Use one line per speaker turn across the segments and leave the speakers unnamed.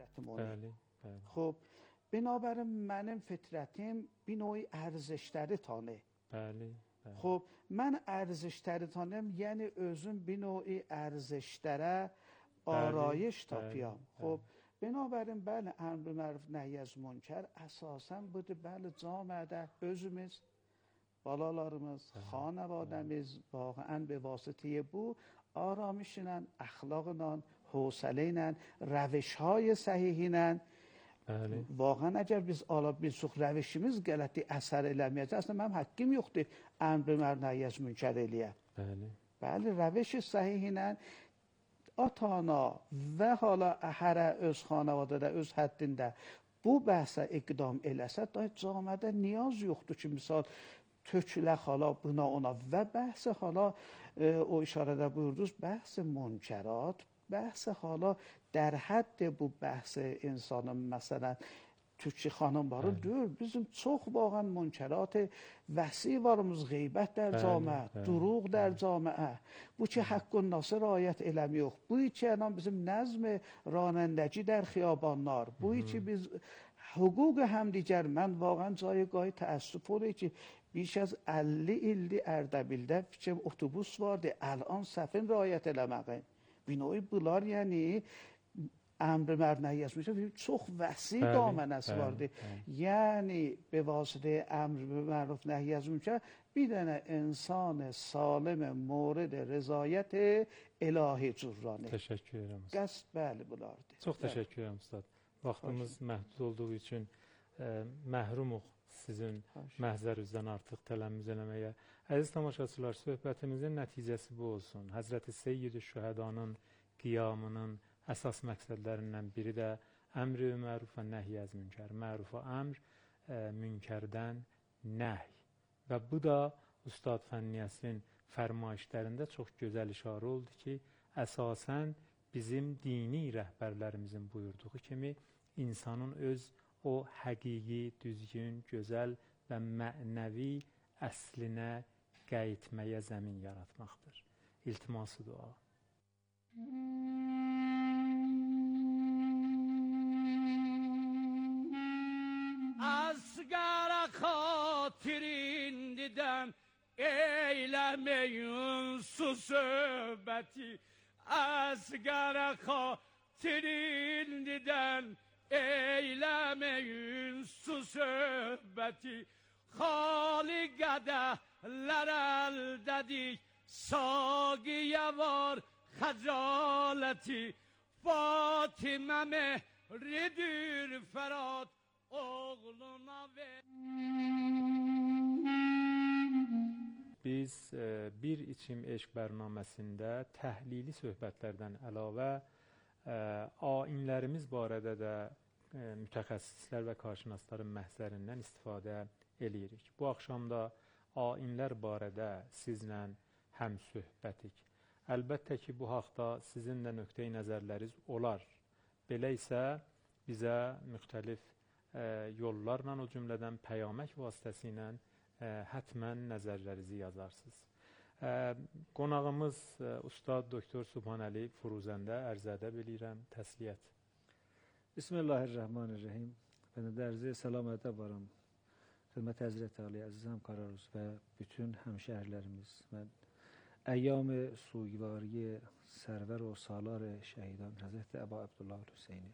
بله بله.
خب بنابراین منم فطرتیم بینوی ارزشتری تانه.
بله بله.
خب من ارزشتری تانم یعنی özüm بینوی ارزشتره آرایش تاپیام. خب بنابراین بله امر به معروف نهی از منکر اساسا بوده بله جامعه özümüz balalarımız, xanavademiz واقعا به واسطه bu آرامشینن، اخلاقنان، حوصله‌ینن، روش‌های صحیحینن.
بله.
واقعا اگر biz ala bilsək rəvişimiz qələti əsər eləməyəcək, əslində mənim haqqım yoxdur əmr bimər nəhy az münkər eləyə.
Bəli.
Bəli, rəviş səhihlə ata-ana və hala hərə öz xanavadada, öz həddində bu bəhsə iqdam eləsə, da camiədə niyaz yoxdur ki, misal tökülə xala buna ona və bəhsə xala o işarədə buyurdunuz, bəhsə münkərat, bəhsə xala در حد bu bəhsə insanın məsələn Türkçe xanımları deyil, bizim çox vaxtən münkerat vəsi varımız, qeybət در camiə, duruq در camiə. Bu ki haqqın nasıl riayət eləmiyor. Bu ki bizim nəzm رانندگی در خیابانlar. Bu ki biz hüquq همدیگر mən واقعا جایگاه təəssüf olur ki بیش از 50 ildir Ərdəbildə fikir otobus vardı. الان səfin riayət eləməyin. بینوی bunlar yəni امر بر نهی از منکر çox vəsi دامنəsi vardı. Yəni به واسطه امر به معروف نهی از منکر bir dənə insan salim mورد رضایت الهی cürranı.
Təşəkkür edirəm.
Qəsd bəli bulardı.
Çox təşəkkür edirəm ustad. Vaxtımız məhdud olduğu üçün məhrumuq sizin məhzərinizdən artıq tələmmiz eləməyə. Əziz tamaşaçılar, söhbətimizin nəticəsi bu olsun. Həzrəti Seyyid-i Şühədanın qiyamının əsas məqsədlərindən biri də əmr-i məruf və nəhy az münkər. Mərufa əmr, münkərdən nəhy. Və bu da Ustad Fənniyəsin fərmayişlərində çox gözəl işarə oldu ki, əsasən bizim dini rəhbərlərimizin buyurduğu kimi insanın öz o həqiqi, düzgün, gözəl və mənəvi əslinə qayıtmaya zəmin yaratmaqdır. İltiması dua.
Asgara xatirindidən eyləməyin su söhbəti. Asgara xatirindidən eyləməyin su söhbəti. Xali qədəhlər əldədik, saqiyə var xəcaləti. Fatimə mehridir fərad, oğluna ver.
Biz Bir İçim Eşq bərnaməsində təhlili söhbətlərdən əlavə ayinlərimiz barədə də mütəxəssislər və karşınasların məhzərindən istifadə eləyirik. Bu axşam da ayinlər barədə sizlə həm söhbətik. Əlbəttə ki, bu haqda sizin də nöqteyi nəzərləriniz olar. Belə isə bizə müxtəlif yollarla, o cümlədən pəyamək vasitəsilə hətmən nəzərlərinizi yazarsınız. Qonağımız Ustad Doktor Subhanəli Furuzəndə ərz ədəb eləyirəm, təsliyyət.
Bismillahirrahmanirrahim. Ben de ərzə salam ədəb varam. Xidmət Həzrət Ali, əziz həmkarlarımız və bütün həmşəhərlərimiz. Mən əyyam-ı suyivariyə sərvər o salar şəhidan Həzrət Əba Abdullah Hüseyni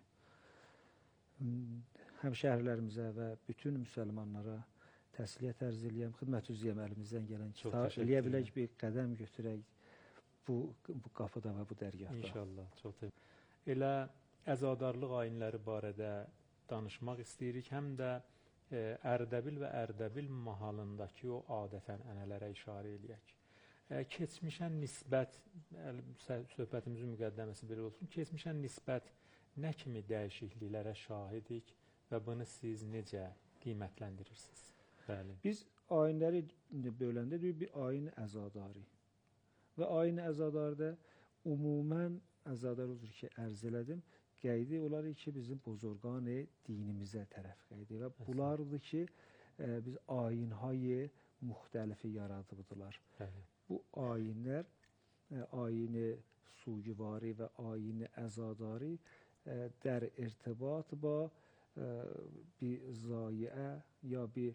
həmşəhərlərimizə və bütün müsəlmanlara təsliyyət ərz eləyəm. Xidmət üzrəyəm əlimizdən gələn kitab eləyə bilək bir qədəm götürək bu qapıda və bu dərgahda.
İnşallah, çox təşəkkür. Elə əzadarlıq ayinləri barədə danışmaq istəyirik, həm də Ərdəbil və Ərdəbil mahalındakı o adət-ənənələrə işarə eləyək. Keçmişə nisbət, söhbətimizin müqəddəməsi belə olsun, keçmişə nisbət nə kimi dəyişikliklərə şahidik və bunu siz necə qiymətləndirirsiniz? Bəli.
Biz ayinləri böləndə deyik, bir ayin əzadarı. Və ayin əzadarda umumən əzadar olur ki, ərz elədim, qeydi olar ki, bizim buzurqan dinimizə tərəf qeydi və bunlardır ki, biz ayinhay müxtəlifi yaradıbdılar. Bu ayinlər, ayini sugivari və ayini əzadarı در ارتباط با بزایعه یا به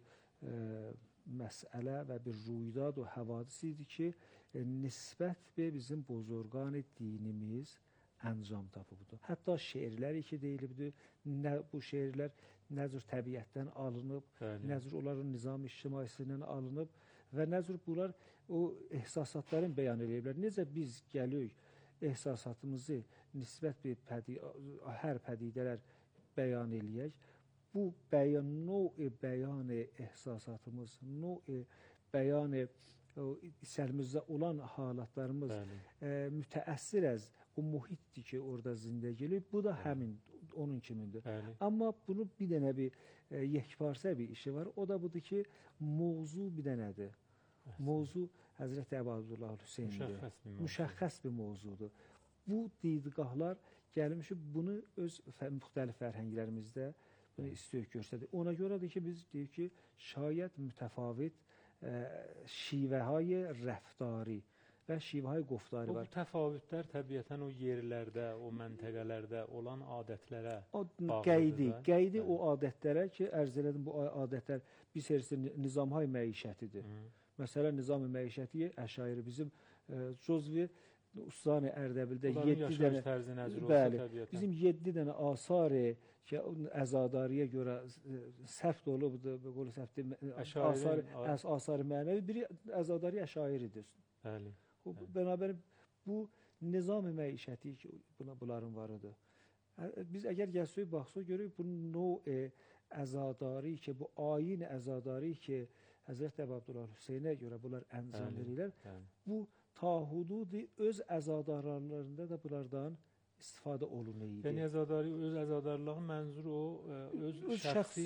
مسئله و به رویداد و حوادثی که نسبت به bizim bozorgan dinimiz انجام تاپı budur. Hatta şeirləri ki deyilibdir, bu şeirlər nə cür təbiətdən alınıb, nə cür onların nizam-ictimaisindən alınıb və nə cür bunlar o ehsasatların bəyan ediblər. Necə biz gəlirik ehsasatımızı nisbət bir hər pədidələr bəyan eləyək. Bu bəyan ehsasatımız, bəyan içərimizdə olan halatlarımız mütəəssir az o mühitdir ki, orada zindəgilik. Bu da həmin onun kimindir. Amma bunu bir dənə bir yekparsa bir işi var. O da budur ki, mövzu bir dənədir. Mövzu Həzrəti Əbu Abdullah Hüseyndir. Müşəxxəs bir mövzudur. Bu didgahlar gəlmişik bunu öz müxtəlif fərhənglərimizdə bunu istəyək göstərdik. Ona görədir ki, biz deyik ki, şayət mütəfavit şivəhay rəftari və şivəhay qoftari var.
Bu təfavütlər təbiətən o yerlərdə, o məntəqələrdə olan adətlərə bağlıdır.
Qeydi o adətlərə ki, ərz elədim, bu adətlər bir serisi nizamhay məişətidir. Məsələn, nizam-ı məişəti əşairi bizim cüzvi Ustani Ərdəbildə 7 dənə bizim 7 dənə asarı ki, əzadariyə görə sərf olubdur, qolu sərfdir, asarı mənəvi, biri əzadari əşairidir. Bənabərin bu nizam-ı məişəti ki, bunların varıdır. Biz əgər gəlsək, baxsaq, görürük bu növ əzadari ki, bu ayin əzadari ki, Həzrət Əbu Abdullah Hüseynə görə bunlar əncam verirlər, bu ta hududi öz əzadarlarında da bunlardan istifadə olunur.
Yəni öz əzadarlığı mənzuru o öz şəxsi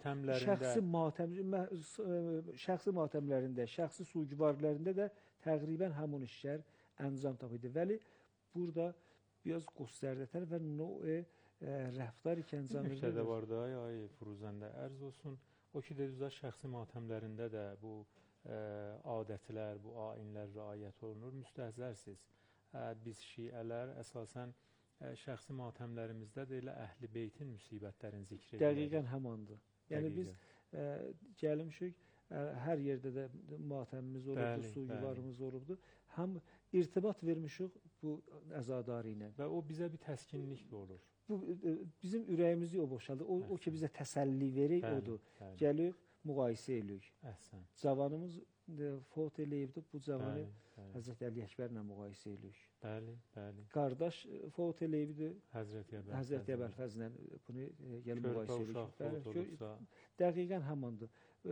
matəmlərində,
şəxsi matəmlərində, şəxsi sucivarlarında da təqribən həmin işlər əncam tapıdır. Vəli burada biraz göstərdətər və növ rəftar ki, əncam
verir. Bir nöqtədə var da, ay Firuzəndə, ərz olsun, o ki, dediyizdə şəxsi matəmlərində də bu adətlər, bu ayinlər riayət olunur, müstəhzərsiz. Biz şiələr əsasən şəxsi matəmlərimizdə də elə əhl-i beytin müsibətlərini zikr edirik.
Dəqiqən həmandır. Yəni biz gəlmişik, hər yerdə də matəmimiz olubdur, sugivarımız olubdur. Həm irtibat vermişik bu əzadari ilə.
Və o bizə bir təskinlik də olur.
Bu bizim ürəyimizi o boşaldır. O ki, bizə təsəlli verir, odur. Gəlir, müqayisə edirik. Cavanımız fot eləyibdir, bu cavanı Həzrət Əli Əkbərlə müqayisə edirik. Qardaş fot eləyibdir, Həzrət Əbu Əlfəzlə bunu gəlib müqayisə edirik. Dəqiqən həmandır.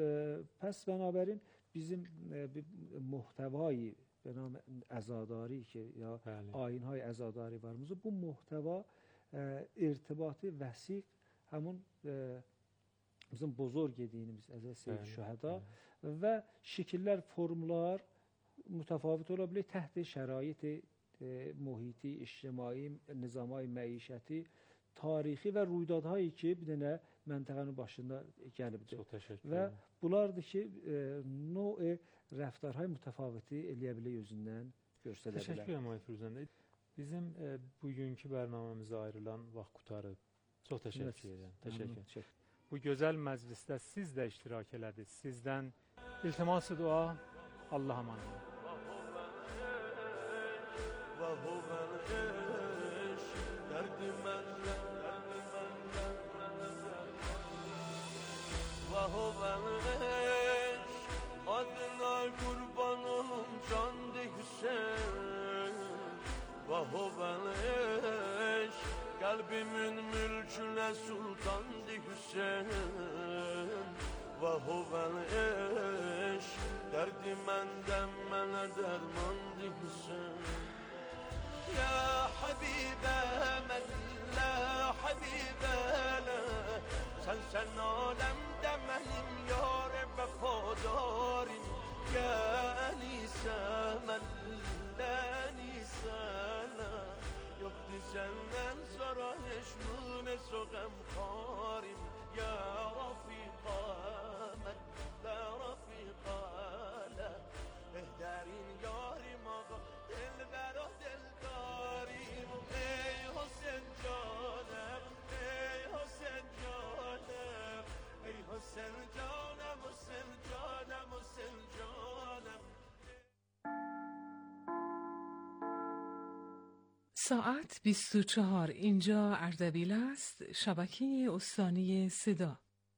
Pəs bənabərin bizim muhtəvayı əzadari ki, ya ayinhay əzadari varımızı, bu muhtəva irtibatı vəsiq həmin bizim bozorg dediyimiz Əzəz Seyyid Şühəda və şəkillər, formlar mütəfavit ola bilər təhti şəraiti, mühiti, ictimai, nizamay, məişəti, tarixi və ruydadhayı ki, bir dənə məntəqənin başında gəlibdir.
Çox təşəkkür
və bunlardır ki, növ rəftarhay mütəfaviti eləyə bilər özündən göstərə bilər.
Təşəkkür edirəm, ay Firuzəndə. Bizim bugünkü bərnaməmizə ayrılan vaxt qutarıb. Çox təşəkkür edirəm. Təşəkkür. Bu gözəl məclisdə siz də iştirak elədiniz. Sizdən iltiması dua, Allah amanı.
Adına kurban olum candı Hüseyin. Vahuvel eş, kalbimin mülküne sultandı Hüseyin. Vahuvel eş, derdi menden mene dermandı Hüseyin. Ya Habibe men, la Habibe la, sen alemde benim yar vefadarim. Ya Enise men, la Enise la, yoktu senden sonra eşmune sogem karim. Ya Rafika men, la Rafika la, ehderin yarim ağa, dilber o dildarim. Ey Hüseyin canım
ساعت 24 اینجا اردبیل است، شبکه استانی صدا.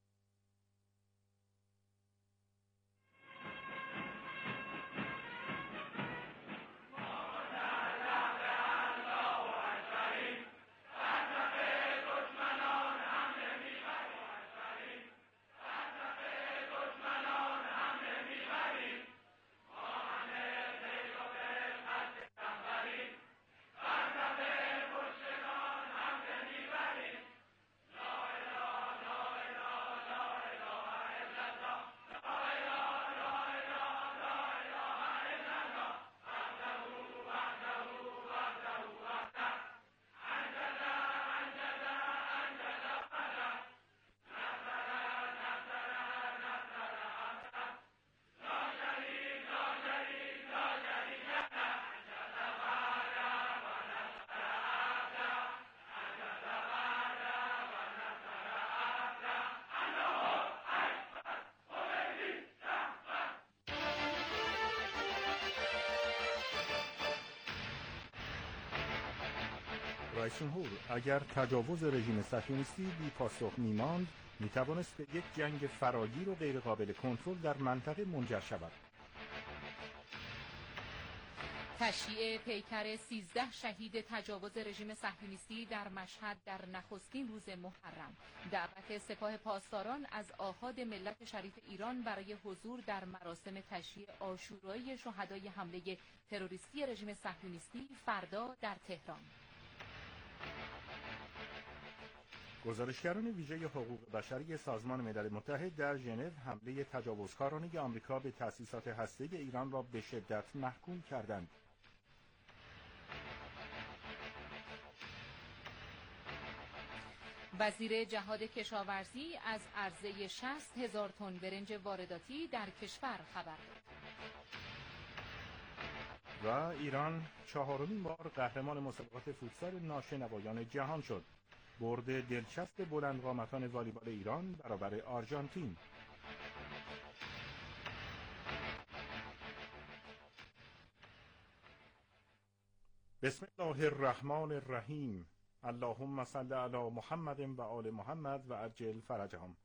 رئیس جمهور اگر تجاوز رژیم صهیونیستی بی پاسخ میماند میتوانست به یک جنگ فراگیر و غیرقابل کنترل در منطقه منجر شود.
تشییع پیکر 13 شهید تجاوز رژیم صهیونیستی در مشهد در نخستین روز محرم. دعوت سپاه پاسداران از آحاد ملت شریف ایران برای حضور در مراسم تشییع عاشورایی شهدای حمله تروریستی رژیم صهیونیستی فردا در تهران.
گزارشگران ویژه حقوق بشری سازمان ملل متحد در ژنو حمله تجاوزکارانه آمریکا به تأسیسات هسته‌ای ایران را به شدت محکوم کردند.
وزیر جهاد کشاورزی از عرضه 60,000 تن برنج وارداتی در کشور خبر داد.
و ایران چهارمین بار قهرمان مسابقات فوتسال ناشنوایان جهان شد. برد دلچسب بلندقامتان والیبال ایران برابر آرژانتین. بسم الله الرحمن الرحیم. اللهم صل علی محمد و آل محمد و عجل فرجهم.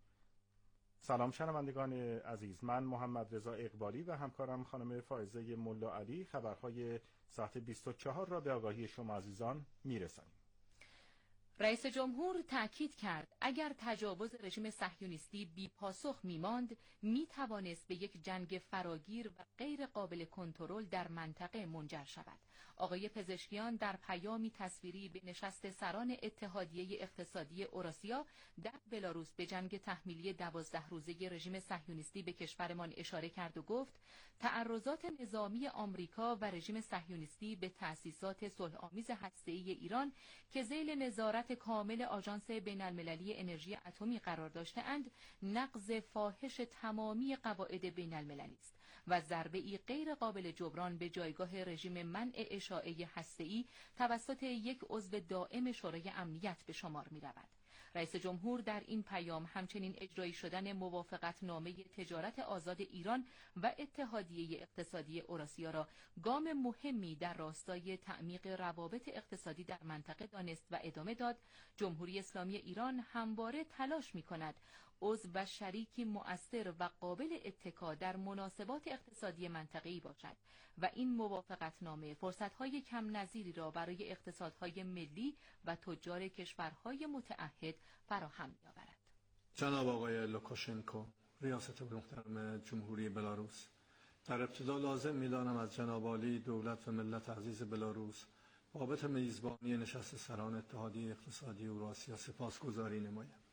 سلام شنوندگان عزیز، من محمد رضا اقبالی و همکارم خانم فائزه ملا علی خبرهای ساعت 24 را به آگاهی شما عزیزان میرسانیم.
رئیس جمهور تاکید کرد اگر تجاوز رژیم صهیونیستی بی پاسخ میماند میتوانست به یک جنگ فراگیر و غیر قابل کنترل در منطقه منجر شود. آقای پزشکیان در پیامی تصویری به نشست سران اتحادیه اقتصادی اوراسیا در بلاروس به جنگ تحمیلی 12 روزه رژیم صهیونیستی به کشورمان اشاره کرد و گفت تعرضات نظامی آمریکا و رژیم صهیونیستی به تأسیسات صلح‌آمیز هسته‌ای ایران که ذیل نظارت کامل آژانس بین‌المللی انرژی اتمی قرار داشته‌اند نقض فاحش تمامی قواعد بین‌المللی است و ضربه‌ای غیر قابل جبران به جایگاه رژیم منع اشاعه هسته‌ای توسط یک عضو دائم شورای امنیت به شمار می‌رود. رئیس جمهور در این پیام همچنین اجرایی شدن موافقتنامه تجارت آزاد ایران و اتحادیه اقتصادی اوراسیا را گام مهمی در راستای تعمیق روابط اقتصادی در منطقه دانست و ادامه داد جمهوری اسلامی ایران همواره تلاش می‌کند عضو و شریکی مؤثر و قابل اتکا در مناسبات اقتصادی منطقه‌ای باشد و این موافقتنامه فرصت‌های کم نظیری را برای اقتصادهای ملی و تجار کشورهای متعهد فراهم می‌آورد.
جناب آقای لوکاشنکو، ریاست محترم جمهوری بلاروس، در ابتدا لازم می‌دانم از جناب عالی دولت و ملت عزیز بلاروس بابت میزبانی نشست سران اتحادیه اقتصادی اوراسیا سپاسگزاری نمایم.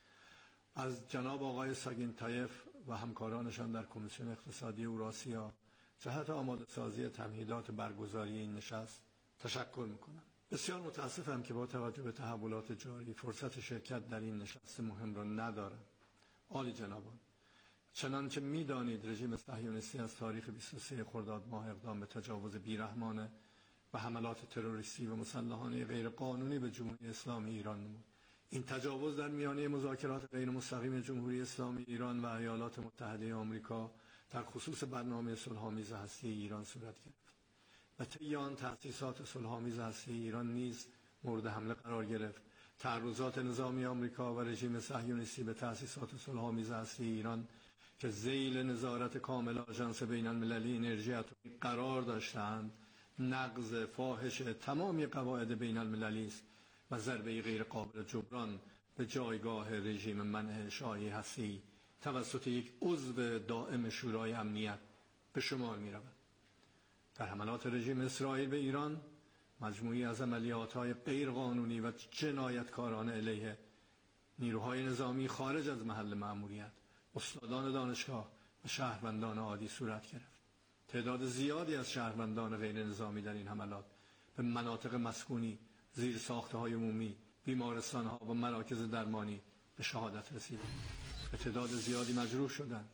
از جناب آقای ساگینتایف و همکارانشان در کمیسیون اقتصادی اوراسیا جهت آماده سازی تمهیدات برگزاری این نشست تشکر می‌کنم. بسیار متاسفم که با توجه به تحولات جاری فرصت شرکت در این نشست مهم را ندارم. عالی جنابان، چنانچه می‌دانید رژیم صهیونیستی از تاریخ 23 خرداد ماه اقدام به تجاوز بیرحمانه و حملات تروریستی و مسلحانه غیرقانونی به جمهوری اسلامی ایران نمود. این تجاوز در میانه مذاکرات غیر مستقیم جمهوری اسلامی ایران و ایالات متحده آمریکا در خصوص برنامه صلح‌آمیز هسته‌ای ایران صورت گرفت. و طی آن تأسیسات صلح‌آمیز هسته‌ای ایران نیز مورد حمله قرار گرفت. تعرضات نظامی آمریکا و رژیم صهیونیستی به تأسیسات صلح‌آمیز هسته‌ای ایران که ذیل نظارت کامل آژانس بین‌المللی انرژی اتمی قرار داشتند، نقض فاحش تمامی قواعد بین‌المللی است و ضربه غیر قابل جبران به جایگاه رژیم منع اشعاعی هسته‌ای توسط یک عضو دائم شورای امنیت به شمار می‌رود. در حملات رژیم اسرائیل به ایران، مجموعی از عملیات‌های غیرقانونی و جنایتکارانه علیه نیروهای نظامی خارج از محل مأموریت، استادان دانشگاه و شهروندان عادی صورت گرفت. تعداد زیادی از شهروندان غیر نظامی در این حملات به مناطق مسکونی، زیر ساخته‌های عمومی، بیمارستان‌ها و مراکز درمانی به شهادت رسیدند. به تعداد زیادی مجروح شدند.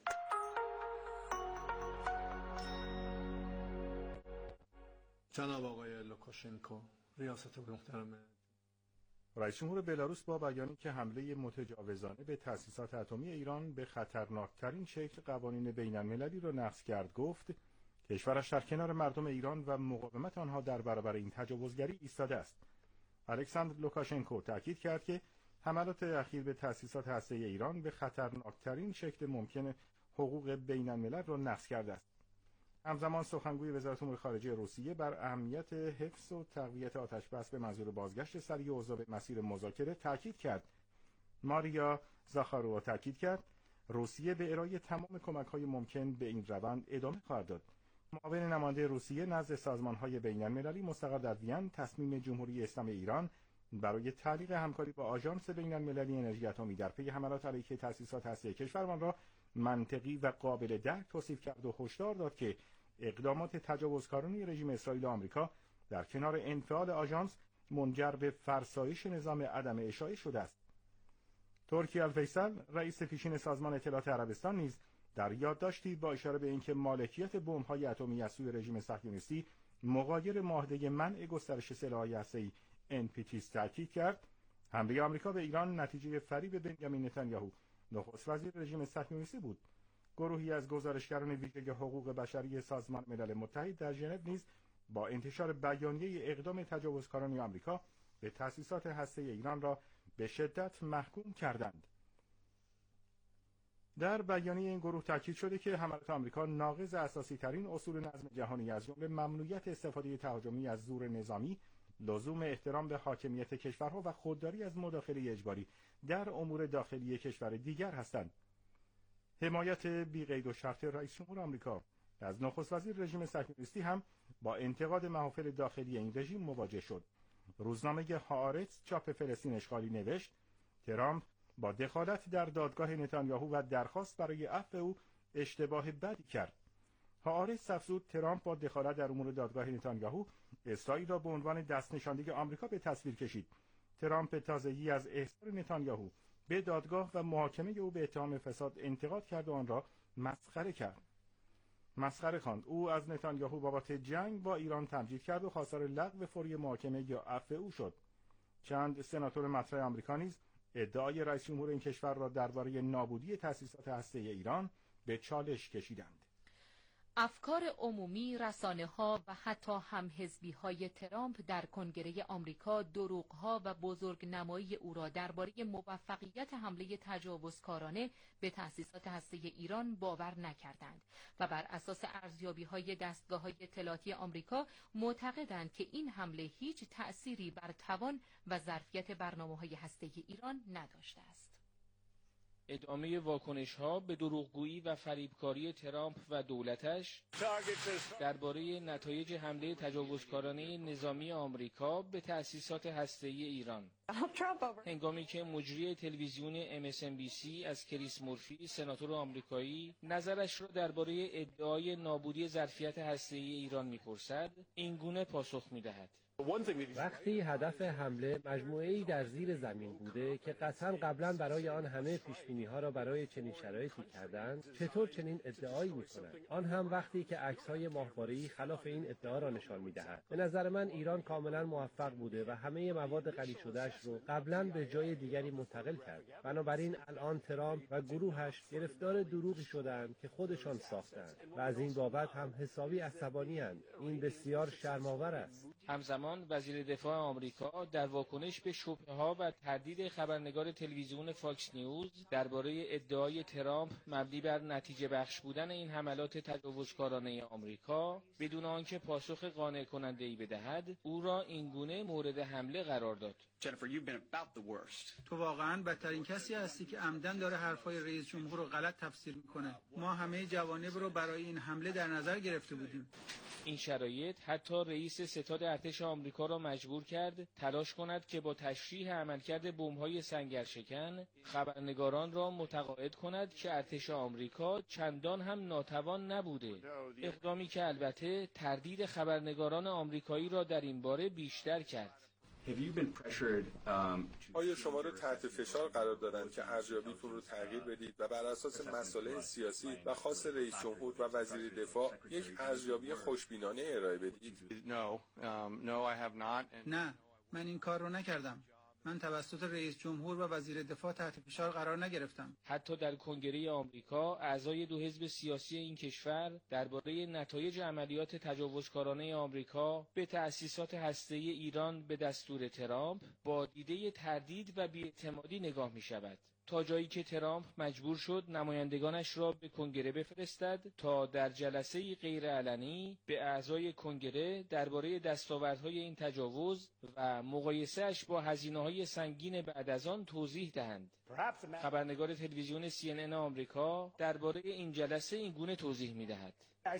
جناب آقای لوکاشنکو، ریاست محترم
رئیس جمهور بلاروس با بیانی که حمله متجاوزانه به تأسیسات اتمی ایران به خطرناکترین شکل قوانین بین‌المللی را نقض کرد، گفت کشورش در کنار مردم ایران و مقاومت آنها در برابر این تجاوزگری ایستاده است. الکساندر لوکاشنکو تاکید کرد که حملات اخیر به تأسیسات هسته‌ای ایران به خطرناکترین شکل ممکن حقوق بین‌الملل را نقض کرده است. همزمان سخنگوی وزارت امور خارجه روسیه بر اهمیت حفظ و تقویت آتش‌بس به منظور بازگشت سریع اوضاع به مسیر مذاکره تاکید کرد. ماریا زاخاروا تاکید کرد روسیه به ارائه تمام کمک‌های ممکن به این روند ادامه خواهد داد. معاون نماینده روسیه نزد سازمان‌های بین‌المللی مستقر در وین تصمیم جمهوری اسلامی ایران برای تعلیق همکاری با آژانس بین‌المللی انرژی اتمی در پی حملات علیه تأسیسات هسته‌ای کشورمان را منطقی و قابل درک توصیف کرد و هشدار داد که اقدامات تجاوزکارانه رژیم اسرائیل و آمریکا در کنار انفعال آژانس منجر به فرسایش نظام عدم اشاعه شده است. ترکی الفیصل، رئیس پیشین سازمان اطلاعات عربستان، نیز در یادداشتی با اشاره به اینکه مالکیت بمب‌های اتمی از سوی رژیم صهیونیستی مغایر معاهده منع گسترش سلاح‌های هسته‌ای NPT تاکید کرد حمله آمریکا به ایران نتیجه فریب بنیامین نتانیاهو نخست وزیر رژیم صهیونیستی بود. گروهی از گزارشگران ویژه حقوق بشری سازمان ملل متحد در ژنو نیز با انتشار بیانیه اقدام تجاوزکاران آمریکا به تأسیسات هسته‌ای ایران را به شدت محکوم کردند. در بیانیه این گروه تاکید شده که حملات آمریکا ناقض اساسی ترین اصول نظم جهانی از جمله ممنوعیت استفاده تهاجمی از زور نظامی، لزوم احترام به حاکمیت کشورها و خودداری از مداخله اجباری در امور داخلی کشور دیگر هستند. حمایت بی‌قید و شرط رئیس جمهور آمریکا از نخست وزیر رژیم صهیونیستی هم با انتقاد محافل داخلی این رژیم مواجه شد. روزنامه هآرتس چاپ فلسطین اشغالی نوشت ترامپ با دخالت در دادگاه نتانیاهو و درخواست برای عفو او اشتباه بدی کرد. هآرتس افزود ترامپ با دخالت در امور دادگاه نتانیاهو اسرائیل را به عنوان دست نشانده آمریکا به تصویر کشید. ترامپ تازگی از احضار نتانیاهو به دادگاه و محاکمه او به اتهام فساد انتقاد کرد و آن را مسخره کرد. مسخره خواند. او از نتانیاهو بابت جنگ با ایران تمجید کرد و خواستار لغو فوری محاکمه یا عفو او شد. چند سناتور مطرح آمریکا نیز ادعای رئیس جمهور این کشور را درباره نابودی تأسیسات هسته‌ای ایران به چالش کشیدند.
افکار عمومی، رسانه‌ها و حتی همحزبی‌های ترامپ در کنگره آمریکا دروغ‌ها و بزرگنمایی او را درباره موفقیت حمله تجاوزکارانه به تأسیسات هسته‌ای ایران باور نکردند و بر اساس ارزیابی‌های دستگاه‌های اطلاعاتی آمریکا معتقدند که این حمله هیچ تأثیری بر توان و ظرفیت برنامه‌های هسته‌ای ایران نداشته است.
ادامه واکنش‌ها به دروغگویی و فریبکاری ترامپ و دولتش درباره نتایج حمله تجاوزکارانه نظامی آمریکا به تأسیسات هسته‌ای ایران، هنگامی که مجری تلویزیون MSNBC از کریس مورفی، سناتور آمریکایی، نظرش را درباره ادعای نابودی ظرفیت هسته‌ای ایران می‌پرسد، این گونه پاسخ می‌دهد:
وقتی هدف حمله مجموعه‌ای در زیر زمین بوده که قطعاً قبلا برای آن همه پیش‌بینی‌ها را برای چنین شرایطی کردند، چطور چنین ادعایی می‌کنند؟ آن هم وقتی که عکس‌های ماهواره‌ای خلاف این ادعا را نشان می‌دهد. به نظر من ایران کاملاً موفق بوده و همه مواد غنی شده‌اش رو قبلاً به جای دیگری منتقل کرد. بنابراین الان ترامپ و گروهش گرفتار دروغی شدند که خودشان ساختند و از این بابت هم حسابی عصبانی‌اند. این بسیار شرم‌آور است.
همزمان وزیر دفاع آمریکا در واکنش به شبهه‌ها و تردید خبرنگار تلویزیون فاکس نیوز درباره ادعای ترامپ مبنی بر نتیجه بخش بودن این حملات تجاوزکارانه آمریکا بدون آنکه پاسخ قانع کننده‌ای بدهد، او را اینگونه مورد حمله قرار داد.
تو واقعاً بدترین کسی هستی که عمدن داره حرفای رئیس جمهور رو غلط تفسیر میکنه. ما همه جوانب رو برای این حمله در نظر گرفته بودیم.
این شرایط حتی رئیس ستاد ارتش آمریکا را مجبور کرد تلاش کند که با تشریح عملکرد بمب‌های سنگرشکن خبرنگاران را متقاعد کند که ارتش آمریکا چندان هم ناتوان نبوده، اقدامی که البته تردید خبرنگاران آمریکایی را در این باره بیشتر کرد.
آیا شما رو تحت فشار قرار دادن که ارزیابیتون رو تغییر بدید و بر اساس مسائل سیاسی و خاص رئیس جمهور و وزیر دفاع یک ارزیابی خوشبینانه ارائه بدید؟
نه، من این کار رو نکردم. من توسط رئیس جمهور و وزیر دفاع تحت فشار قرار نگرفتم.
حتی در کنگره آمریکا اعضای دو حزب سیاسی این کشور درباره نتایج عملیات تجاوزکارانه آمریکا به تأسیسات هسته‌ای ایران به دستور ترامپ با دیده تردید و بی‌اعتمادی نگاه می‌شود، تا جایی که ترامپ مجبور شد نمایندگانش را به کنگره بفرستد تا در جلسه‌ای غیرعلنی به اعضای کنگره درباره دستاوردهای این تجاوز و مقایسه‌اش با هزینه‌های سنگین بعد از آن توضیح دهند. خبرنگار تلویزیون CNN آمریکا درباره این جلسه این گونه توضیح می‌دهد: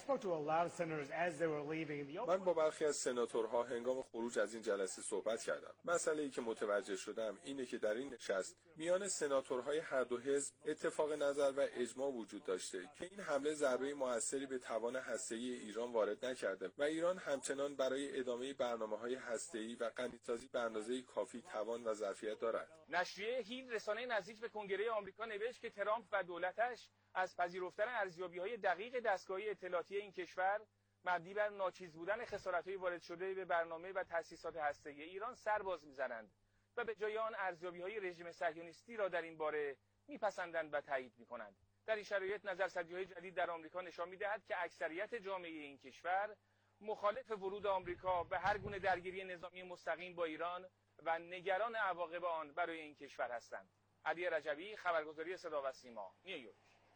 من با برخی از سناتورها هنگام خروج از این جلسه صحبت کردم. مسئله‌ای که متوجه شدم اینه که در این نشست میان سناتورهای هر دو حزب اتفاق نظر و اجماع وجود داشته که این حمله ضربه موثری به توان هسته‌ای ایران وارد نکرده و ایران همچنان برای ادامه برنامه‌های هسته‌ای و غنی‌سازی به اندازه کافی توان و ظرفیت دارد.
نشریه هیل، رسانه نزدیک به کنگره آمریکا، نوشت که ترامپ و دولتش از پذیرفتن ارزیابی‌های دقیق دستگاه‌های اطلاعاتی این کشور مبنی بر ناچیز بودن خسارت‌های وارد شده به برنامه و تأسیسات هسته‌ای ایران سر باز می‌زنند و به جای آن ارزیابی‌های رژیم صهیونیستی را در این باره می‌پسندند و تایید می‌کنند. در این شرایط نظرسنجی‌های جدید در آمریکا نشان می‌دهد که اکثریت جامعه این کشور مخالف ورود آمریکا به هر گونه درگیری نظامی مستقیم با ایران و نگران عواقب آن برای این کشور هستند. علی رجبی، خبرگزاری صدا و سیما، نیویورک.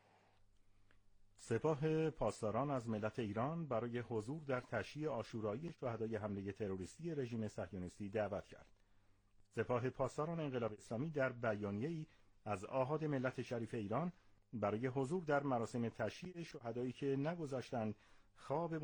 سپاه پاسداران از ملت ایران برای حضور در تشییع عاشورایی شهدای حمله تروریستی رژیم صهیونیستی دعوت کرد. سپاه پاسداران انقلاب اسلامی در بیانیه‌ای از آحاد ملت شریف ایران برای حضور در مراسم تشییع شهدایی که نگذاشتند خواب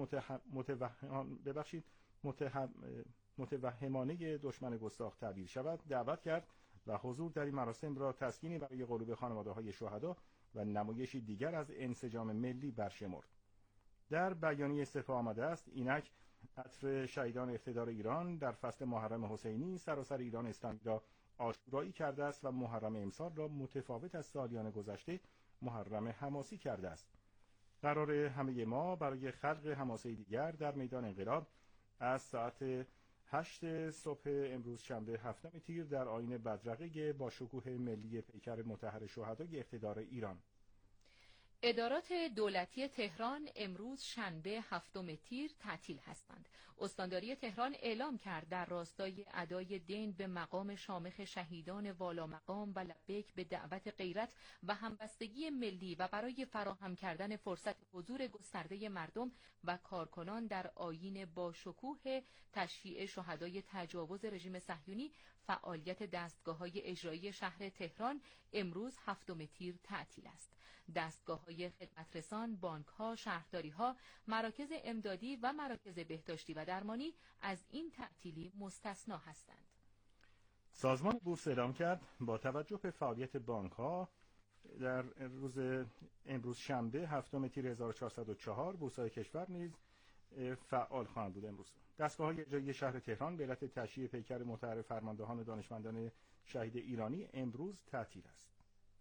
متوهمانه دشمن گستاخ تعبیر شود دعوت کرد و حضور در این مراسم را تسکینی برای قلوب خانواده‌های شهدا و نمایشی دیگر از انسجام ملی برشمرد. در بیانیه سپاه آمده است اینک عطر شهیدان اقتدار ایران در فصل محرم حسینی سراسر ایران اسلامی را عاشورایی کرده است و محرم امسال را متفاوت از سالیان گذشته محرم حماسی کرده است. قرار همه ما برای خلق حماسه دیگر در میدان انقلاب از ساعت 8 صبح امروز شنبه 7 تیر در آیین بدرقه با شکوه ملی پیکر مطهر شهدای اقتدار ایران.
ادارات دولتی تهران امروز شنبه 7 تیر تعطیل هستند. استانداری تهران اعلام کرد در راستای ادای دین به مقام شامخ شهیدان والا مقام و لبیک به دعوت غیرت و همبستگی ملی و برای فراهم کردن فرصت حضور گسترده مردم و کارکنان در آیین با شکوه تشییع شهدای تجاوز رژیم صهیونی، فعالیت دستگاه‌های اجرایی شهر تهران امروز 7 تیر تعطیل است. دستگاه‌های خدمترسان، بانک‌ها، شهرداری‌ها، مراکز امدادی و مراکز بهداشتی و درمانی از این تعطیلی مستثنا هستند.
سازمان بورس اعلام کرد با توجه به فعالیت بانک‌ها در روز امروز شنبه 7 تیر 1404 بورس‌های کشور نیز فعال خواهند بود. امروز دستگاه‌های اجرایی شهر تهران به علت تشییع پیکر متحر فرماندهان دانشمندان شهید ایرانی امروز تعطیل است.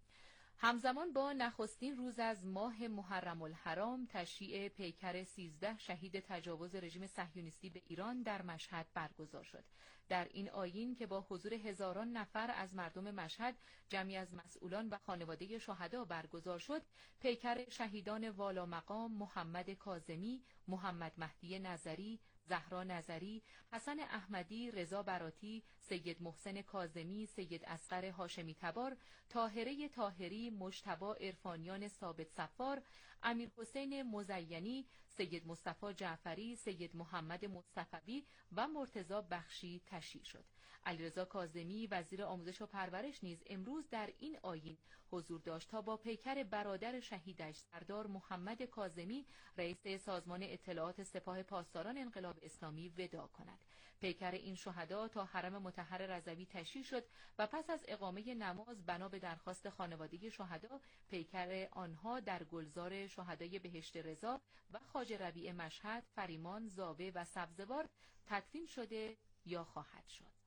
همزمان با نخستین روز از ماه محرم الحرام تشییع پیکر 13 شهید تجاوز رژیم صهیونیستی به ایران در مشهد برگزار شد. در این آیین که با حضور هزاران نفر از مردم مشهد، جمعی از مسئولان و خانواده شهدا برگزار شد، پیکر شهیدان والا مقام محمد کاظمی، محمد مهدی نظری، زهرا نظری، حسن احمدی، رضا براتی، سید محسن کاظمی، سید اصغر هاشمی تبار، طاهره طاهری، مجتبی عرفانیان ثابت صفار، امیر حسین مزینی، سید مصطفی جعفری، سید محمد مصطفی و مرتضی بخشی تشییع شد. علیرضا کاظمی وزیر آموزش و پرورش نیز امروز در این آیین حضور داشت تا با پیکر برادر شهیدش سردار محمد کاظمی رئیس سازمان اطلاعات سپاه پاسداران انقلاب اسلامی وداع کند. پیکر این شهدا تا حرم مطهر رضوی تشییع شد و پس از اقامه نماز بنا به درخواست خانواده شهدا، پیکر آنها در گلزار شهدای بهشت رضا و خواجه ربیع مشهد، فریمان، زاوه و سبزوار تدفین شده یا خواهد شد.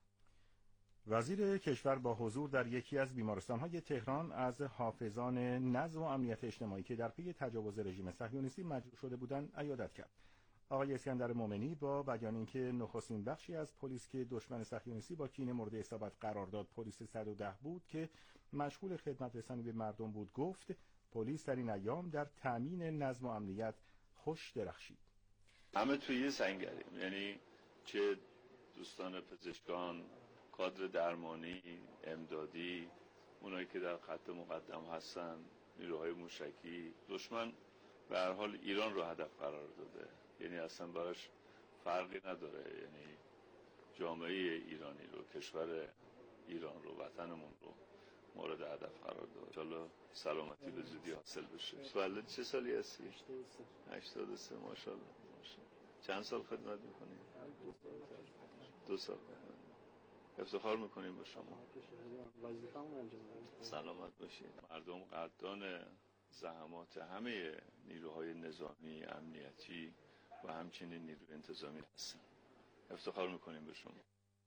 وزیر کشور با حضور در یکی از بیمارستان‌های تهران از حافظان نظم و امنیت اجتماعی که در پی تجاوز رژیم صهیونیستی مجروح شده بودند عیادت کرد. آقای اسکندر مومنی با بیان اینکه نخستین بخشی از پلیس که دشمن صهیونیستی با کینه مورد اصابت قرار داد پلیس 110 بود که مشغول خدمت رسانی به مردم بود، گفت پلیس در این ایام در تامین نظم و امنیت خوش درخشید.
همه توی سنگریم، یعنی چه دوستان پزشکان، کادر درمانی، امدادی، اونایی که در خط مقدم هستن، نیروهای موشکی. دشمن به هر حال ایران رو هدف قرار داده، یعنی اصلا براش فرقی نداره، یعنی جامعه ایرانی رو، کشور ایران رو، وطنمون رو مورد هدف قرار داد. انشالله سلامتی به زودی حاصل بشه. متولد چه سالی هستی؟ 83. ماشاءالله. چند سال خدمت میکنی؟ 2 سال. افتخار میکنیم به شما. سلامت باشید. مردم قدردان زحمات همه نیروهای نظامی، امنیتی و همچنین نیروی انتظامی هستن. افتخار میکنیم به شما.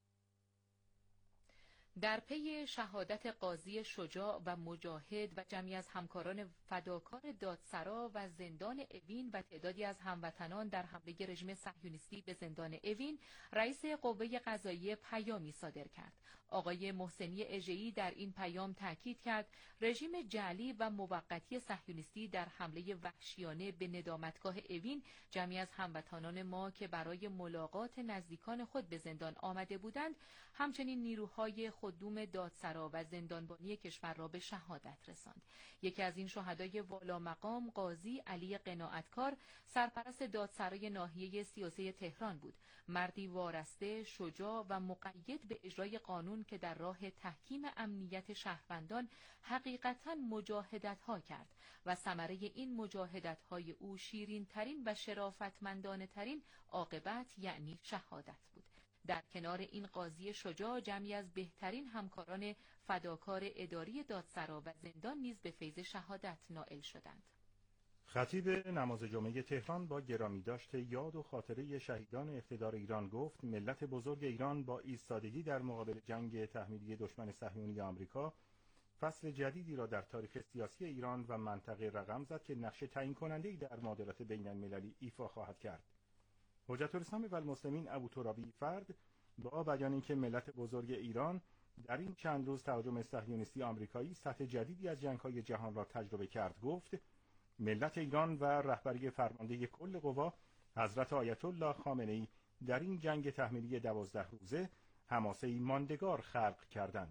در پی شهادت قاضی شجاع و مجاهد و جمعی از همکاران فداکار دادسرا و زندان اوین و تعدادی از هموطنان در حمله رژیم صهیونیستی به زندان اوین، رئیس قوه قضاییه پیامی صادر کرد. آقای محسنی اژه‌ای در این پیام تاکید کرد رژیم جعلی و موقتی صهیونیستی در حمله وحشیانه به ندامتگاه اوین جمعی از هموطنان ما که برای ملاقات نزدیکان خود به زندان آمده بودند، همچنین نیروهای خدوم دادسرا و زندانبانی کشور را به شهادت رساند. یکی از این شهدای والا مقام قاضی علی قناعتکار، سرپرست دادسرای ناحیه 33 تهران بود. مردی وارسته، شجاع و مقید به اجرای قانون که در راه تحکیم امنیت شهروندان حقیقتاً مجاهدت‌ها کرد و ثمره این مجاهدت‌های او شیرین‌ترین و شرافتمندانه‌ترین عاقبت یعنی شهادت بود. در کنار این قاضی شجاع جمعی از بهترین همکاران فداکار اداری دادسرا و زندان نیز به فیض شهادت نائل شدند.
خطیب نماز جمعه تهران با گرامی داشت یاد و خاطره شهیدان اقتدار ایران گفت ملت بزرگ ایران با ایستادگی در مقابل جنگ تحمیلی دشمن صهیونی آمریکا فصل جدیدی را در تاریخ سیاسی ایران و منطقه رقم زد که نقش تعیین کننده‌ای در معادلات بین المللی ایفا خواهد کرد. حجت الاسلام و المسلمین ابوترابی فرد با بیان اینکه ملت بزرگ ایران در این چند روز تهاجم صهیونیستی آمریکایی سطح جدیدی از جنگ‌های جهان را تجربه کرد گفت ملت ایران و رهبری فرمانده کل قوا حضرت آیت الله خامنه‌ای در این جنگ تحمیلی 12 روزه حماسه‌ای ماندگار خلق کردند.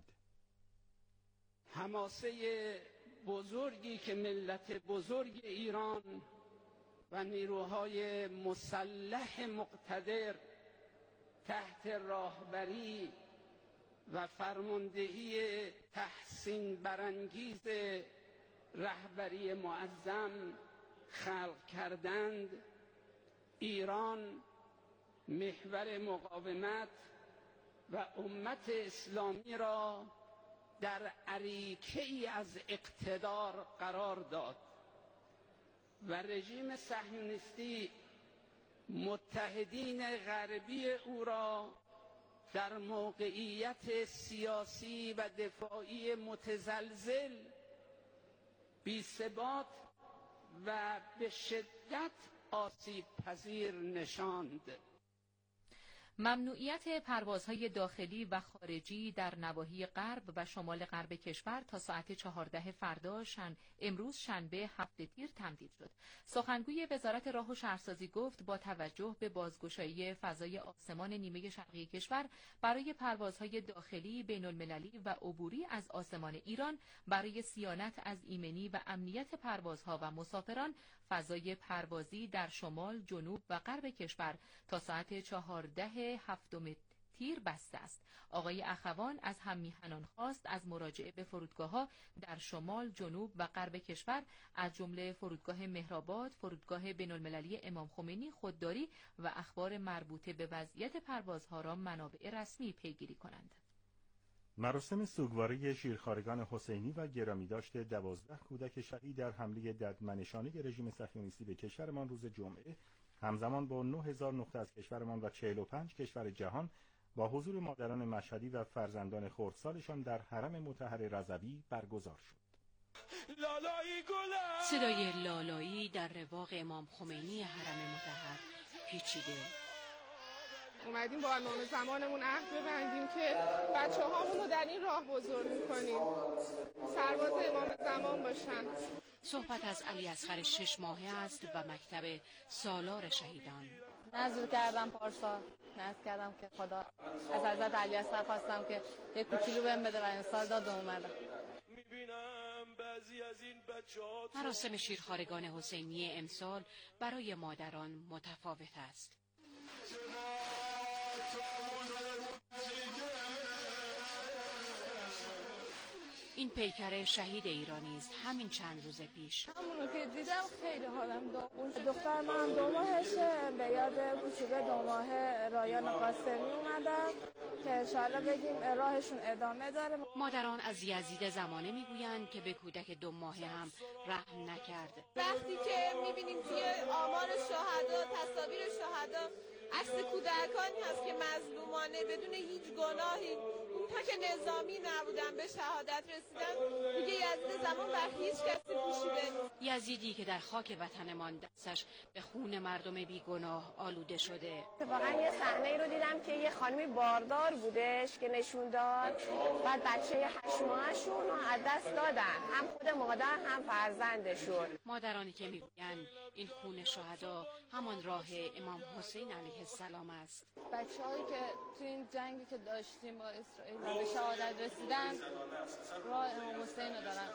حماسه بزرگی که ملت بزرگ ایران و نیروهای مسلح مقتدر تحت راهبری و فرماندهی تحسین برانگیز رهبری معظم خلق کردند، ایران محور مقاومت و امت اسلامی را در اریکه‌ای از اقتدار قرار داد و رژیم صهیونیستی متحدین غربی او را در موقعیت سیاسی و دفاعی متزلزل، بی‌ثبات و به شدت آسیب پذیر نشاند.
ممنوعیت پروازهای داخلی و خارجی در نواحی غرب و شمال غرب کشور تا ساعت 14 فردا امروز شنبه 7 تیر تمدید شد. سخنگوی وزارت راه و شهرسازی گفت با توجه به بازگشایی فضای آسمان نیمه شرقی کشور برای پروازهای داخلی، بین المللی و عبوری از آسمان ایران برای صیانت از ایمنی و امنیت پروازها و مسافران، فضای پروازی در شمال، جنوب و غرب کشور تا ساعت 14 هفتم تیر بسته است. آقای اخوان از هم‌میهنان خواست از مراجعه به فرودگاه‌ها در شمال، جنوب و غرب کشور از جمله فرودگاه مهرآباد، فرودگاه بین‌المللی امام خمینی، خودداری و اخبار مربوطه به وضعیت پروازها را منابع رسمی پیگیری کنند.
مراسم سوگواری شیرخوارگان حسینی و گرامی داشته 12 کودک شهید در حمله ددمنشانه رژیم صهیونیستی به کشورمان روز جمعه همزمان با 9000 نقطه از کشورمان و 45 کشور جهان با حضور مادران مشهدی و فرزندان خردسالشان در حرم مطهر رضوی برگزار شد.
صدای لالایی در رواق امام خمینی حرم مطهر پیچیده.
اومدیم با امام زمانمون عهد ببندیم که بچه‌هامون رو در این راه بزرگ می‌کنیم، سرباز امام زمان باشن.
صحبت از علی اصغر 6 ماهه است و مکتب سالار شهیدان.
نذر کردم پارسال، نذر کردم که خدا از حضرت علی اصغر خواستم که یک کوچولو بهم بده و این سال داد اومدم.
مراسم شیرخوارگان حسینی امسال برای مادران متفاوت است. این پیکر شهید ایرانی است. همین چند روز پیش
همونو که دیدم خیلی حالم داغون شد. دختر من 2 ماهشه، به یاد کوچولو 2 ماهه رایان قاسمی اومدم که انشالله بگیم راهشون ادامه داره.
مادران از یزید زمانه میگویند که به کودک 2 ماهه هم رحم نکرد.
وقتی که میبینیم توی آمار شهدا، تصاویر شهدا عکس کودکانی هست که مظلومانه بدون هیچ گناهی اونها که نظامی نبودن به شهادت رسیدن، دیگه یزید زمان بر هیچ کسی پوشیده نیست.
یزیدی که در خاک وطنمان دستش به خون مردم بیگناه آلوده شده.
واقعا یه صحنه رو دیدم که یه خانمی باردار بودش که نشون داد بعد بچه 8 ماهشون رو از دست دادن، هم خود مادر هم فرزندشون.
مادرانی که میگویند این خون شهدا همان راه امام حسین علیه السلام است.
بچه‌هایی که تو این جنگی که داشتیم با اسرائیل به شهادت رسیدن راه امام حسین رو دارن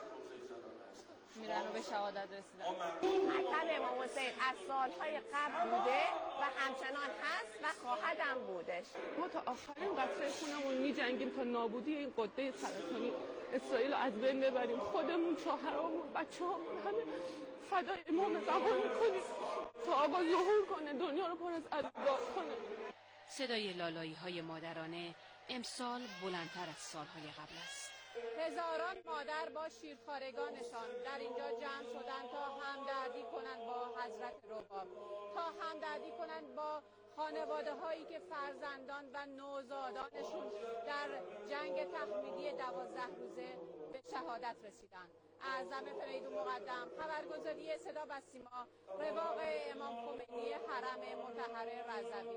میرن و به شهادت رسیدن.
مکتب امام حسین از سالهای قبل بوده و همچنان هست و خواهدم بودش.
ما تا آخرین قطره خونمون می‌جنگیم تا نابودی این قده سرطانی اسرائیل رو از بین ببریم. خودمون، شوهرامون، بچه‌هامون همه فدای امام زمان می‌کنیم تا آقا ظهور کنه، دنیا رو پر از عدالت کنه.
صدای لالایی‌های مادرانه امسال بلندتر از سالهای قبل است.
هزاران مادر با شیرخوارگانشان در اینجا جمع شدند تا همدردی کنند با حضرت رباب، تا همدردی کنند با خانواده هایی که فرزندان و نوزادانشون در جنگ تحمیلی 12 روزه به شهادت رسیدند. اعظم فریدون مقدم، خبرگزاری صدا و سیما، رواق امام خمینی حرم مطهر رضوی.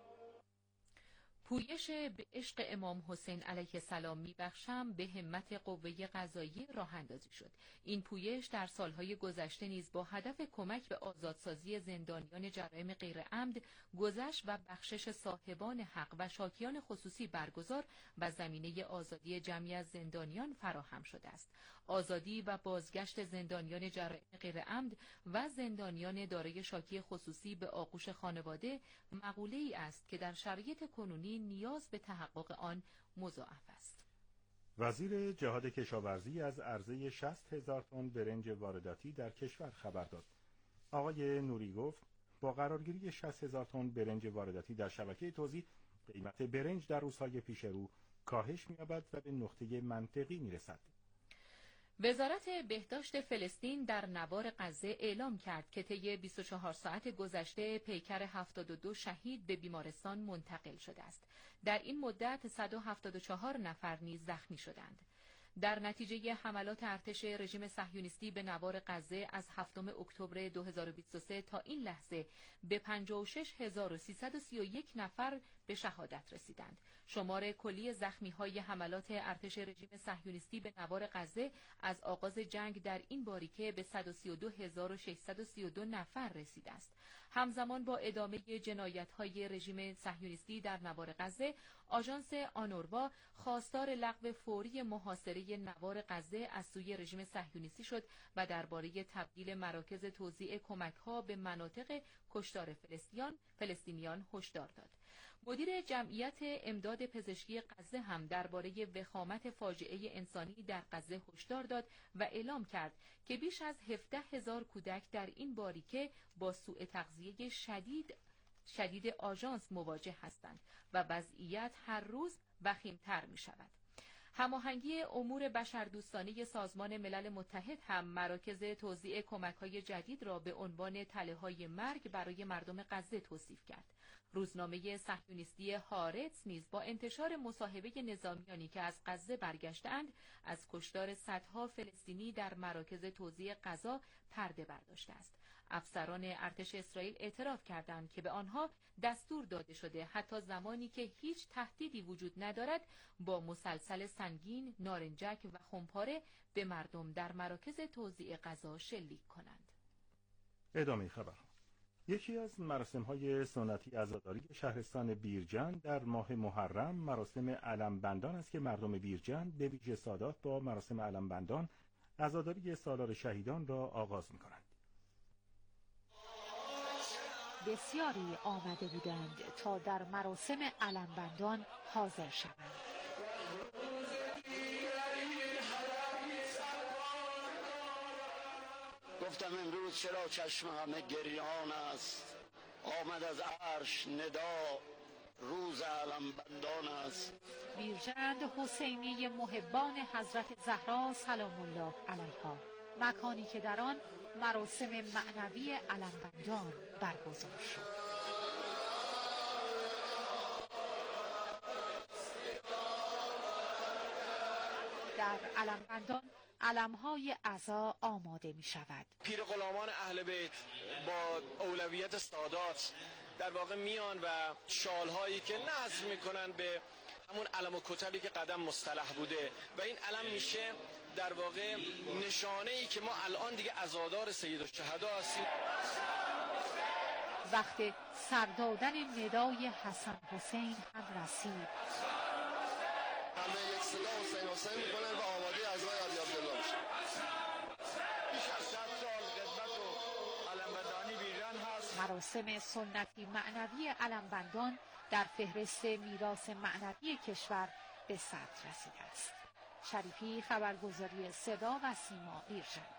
پویش به عشق امام حسین علیه السلام میبخشم به همت قوه قضاییه راه اندازی شد. این پویش در سالهای گذشته نیز با هدف کمک به آزادسازی زندانیان جرایم غیر عمد گذشت و بخشش صاحبان حق و شاکیان خصوصی برگزار و زمینه آزادی جمعی از زندانیان فراهم شده است. آزادی و بازگشت زندانیان جرایم غیر عمد و زندانیان دارای شاکی خصوصی به آغوش خانواده مقوله‌ای است که در شرایط کنونی نیاز به تحقق آن مضاعف است.
وزیر جهاد کشاورزی از عرضه 60,000 تن برنج وارداتی در کشور خبر داد. آقای نوری گفت با قرارگیری 60,000 تن برنج وارداتی در شبکه توزیع، قیمت برنج در روزهای پیش رو کاهش می‌یابد و به نقطه منطقی می‌رسد.
وزارت بهداشت فلسطین در نوار غزه اعلام کرد که طی 24 ساعت گذشته پیکر 72 شهید به بیمارستان منتقل شده است. در این مدت 174 نفر نیز زخمی شدند. در نتیجه حملات ارتش رژیم صهیونیستی به نوار غزه از 7 اکتبر 2023 تا این لحظه به 56331 نفر به شهادت رسیدند. شمار کلی زخمی‌های حملات ارتش رژیم صهیونیستی به نوار غزه از آغاز جنگ در این باریکه به 132632 نفر رسیده است. همزمان با ادامه جنایت‌های رژیم صهیونیستی در نوار غزه، آژانس آنوروا خواستار لغو فوری محاصره نوار غزه از سوی رژیم صهیونیستی شد و درباره تبدیل مراکز توزیع کمک‌ها به مناطق کشتار فلسطینیان هشدار داد. مدیر جمعیت امداد پزشکی غزه هم درباره وخامت فاجعه انسانی در غزه هشدار داد و اعلام کرد که بیش از 17,000 کودک در این باریکه با سوء تغذیه شدید آژانس مواجه هستند و وضعیت هر روز وخیم‌تر می شود. هماهنگی امور بشردوستانه سازمان ملل متحد هم مراکز توزیع کمک‌های جدید را به عنوان تله‌های مرگ برای مردم غزه توصیف کرد. روزنامه صهیونیستی هارتز نیز با انتشار مصاحبه نظامیانی که از غزه برگشته‌اند از کشتار صدها فلسطینی در مراکز توزیع غذا پرده برداشته است. افسران ارتش اسرائیل اعتراف کردند که به آنها دستور داده شده حتی زمانی که هیچ تهدیدی وجود ندارد با مسلسل سنگین، نارنجک و خمپاره به مردم در مراکز توزیع غذا شلیک کنند.
ادامه خبر. یکی از مراسم‌های سنتی عزاداری شهرستان بیرجند در ماه محرم مراسم علمبندان است که مردم بیرجند به ویژه سادات با مراسم علمبندان عزاداری سالار شهیدان را آغاز می‌کنند.
بسیاری آمده بودند تا در مراسم علمبندان حاضر شوند.
گفتم امروز چرا چشم همه گریان است، آمد از عرش ندا روز علمبندان است.
بیرجند حسینی محبان حضرت زهرا سلام الله علیها، مکانی که در آن مراسم معنوی علمبندان برگزار شد. در علمبندان علم‌های عزا آماده می شود.
پیر غلامان اهل بیت با اولویت سادات در واقع میان و شالهایی که نظم میکنن به همون علم و کتبی که قدم مصطلح بوده و این علم میشه در واقع نشانه ای که ما الان دیگه عزادار سیدالشهدا هستیم.
وقت سردادن ندای حسن حسین هم رسید.
همه یک صدا حسین حسین میکنن و آماده عزای علی عبدالله میشن.
بیش از 100 سال خدمت و علمبندانی بیرجند هست.
مراسم سنتی معنوی علمبندان در فهرست میراث معنوی کشور به صدر رسیده است. شریفی، خبرگزاری صدا و سیما، بیرجند.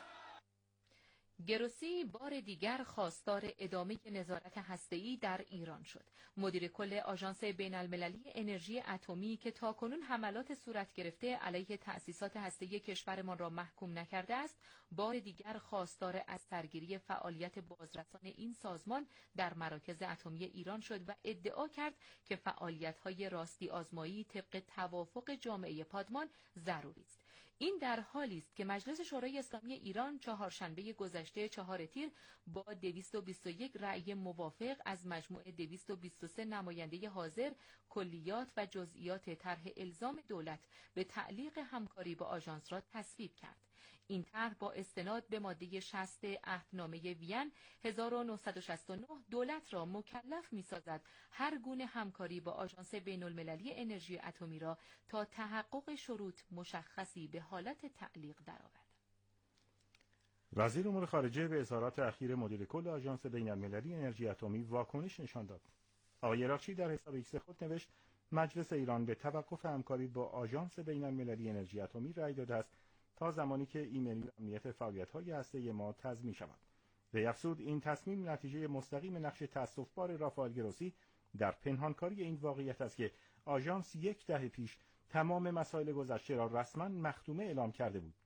گروسی بار دیگر خواستار ادامه نظارت هسته‌ای در ایران شد. مدیر کل آژانس بین‌المللی انرژی اتمی که تاکنون حملات صورت گرفته علیه تأسیسات هسته‌ای کشورمان را محکوم نکرده است، بار دیگر خواستار از سرگیری فعالیت بازرسان این سازمان در مراکز اتمی ایران شد و ادعا کرد که فعالیت‌های راستی آزمایی طبق توافق جامعه پادمان ضروری است. این در حالی است که مجلس شورای اسلامی ایران چهارشنبه گذشته 4 تیر با 221 رأی موافق از مجموع 223 نماینده حاضر کلیات و جزئیات طرح الزام دولت به تعلیق همکاری با آژانس را تصویب کرد. این طرح با استناد به ماده 60 عهدنامه وین 1969 دولت را مکلف می‌سازد هر گونه همکاری با آژانس بین‌المللی انرژی اتمی را تا تحقق شروط مشخصی به حالت تعلیق درآورد.
وزیر امور خارجه به اظهارات اخیر مدیر کل آژانس بین‌المللی انرژی اتمی واکنش نشان داد. آقای عراقچی در حساب ایکس خود نوشت مجلس ایران به توقف همکاری با آژانس بین‌المللی انرژی اتمی رأی داده است تا زمانی که ایمنی و امنیت فعالیت‌های هسته‌ای ما تضمین شود. وی افزود این تصمیم نتیجه مستقیم نقش تأسف‌بار رافائل گروسی در پنهانکاری این واقعیت است که آژانس 10 پیش تمام مسائل گذشته را رسما مختومه اعلام کرده بود.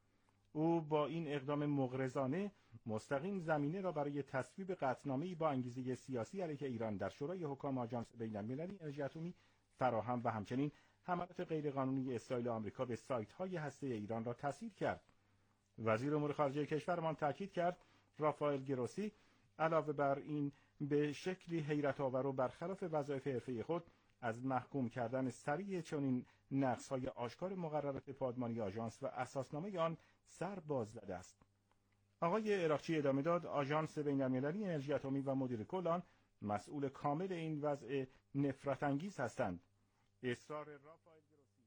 او با این اقدام مغرضانه مستقیم زمینه را برای تصویب قطعنامه‌ای با انگیزه سیاسی علیه ایران در شورای حکام آژانس بین‌المللی انرژی اتمی فراهم و همچنین حملات غیرقانونی اسرائیل و آمریکا به سایت‌های هسته ایران را تسهیل کرد. وزیر امور خارجه کشورمان تاکید کرد رافائل گروسی علاوه بر این به شکلی حیرت‌آور و برخلاف وظایف حرفه‌ای خود از محکوم کردن سریع چنین نقض‌های آشکار مقررات پادمانی آژانس و اساسنامه آن سر باز زده است. آقای عراقچی ادامه داد آژانس بین‌المللی انرژی اتمی و مدیر کل آن مسئول کامل این وضع نفرت انگیز هستند. اصرار رافائل گروسی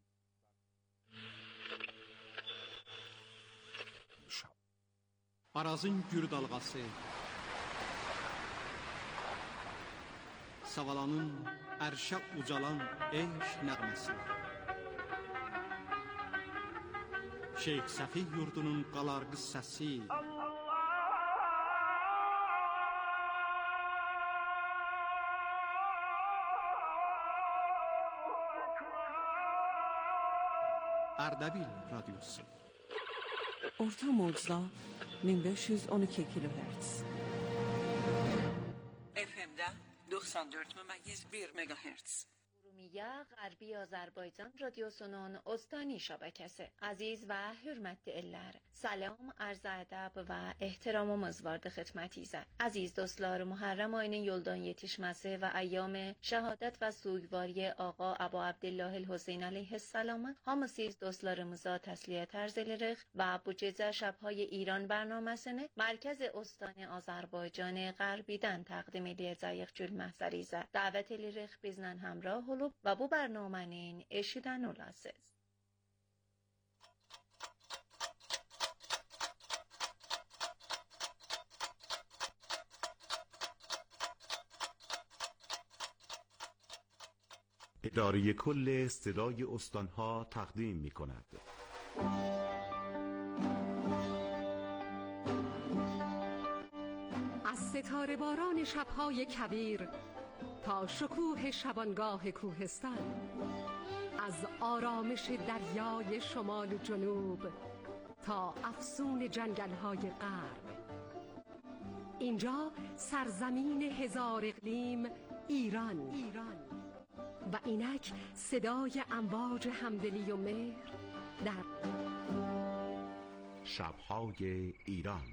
Arazın gür dalğası, Savalanın ərşə ucalan eşq nəğməsi, Şeyx Səfi yurdunun qalarğı səsi, Ərdəbil radyosu.
Orta modda 1512 kilohertz. FM'de 94,1 megahertz.
ارومیه غربی آذربایجان رادیوسونون استانی şabakəsi. Aziz və hörmətli ellər, salam, arz ədəb və ehtiramımız vardı xidmətinizə. Aziz dostlar, Muharrem ayının yoldan yetişməsi və əyyam şəhadət və suyvari Ağa Əbu Abdullah el-Hüseyn əleyhissalam hamısız dostlarımıza təsliyyət arz edirik və bu gecə şəbhay İran bərnaməsini Mərkəz Ostani Azərbaycan Qərbidən təqdim edəcəyik gül məhzərizə. Dəvət edirik bizlə həmrah olub و bu برنامه‌nin eşidən olasınız.
اداره کل صدای استانها تقدیم می‌کند.
از ستاره باران شب‌های کویر تا شکوه شبانگاه کوهستان، از آرامش دریای شمال و جنوب تا افسون جنگل‌های غرب، اینجا سرزمین هزار اقلیم ایران و اینک صدای امواج همدلی و مهر در
شب‌های ایران.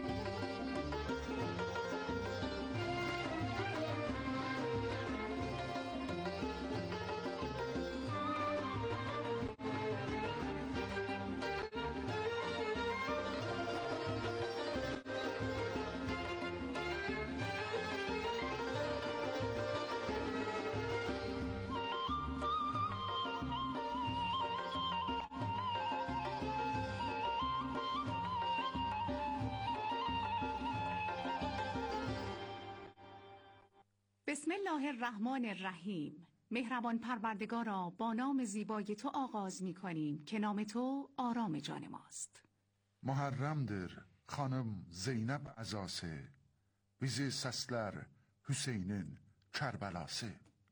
بسم الله الرحمن الرحیم. مهربان پروردگارا، با نام زیبای تو آغاز می کنیم که نام تو آرام جان ماست.
Muharremdir hanım Zeynep azası, bizi sesler Hüseyin'in Kerbelası.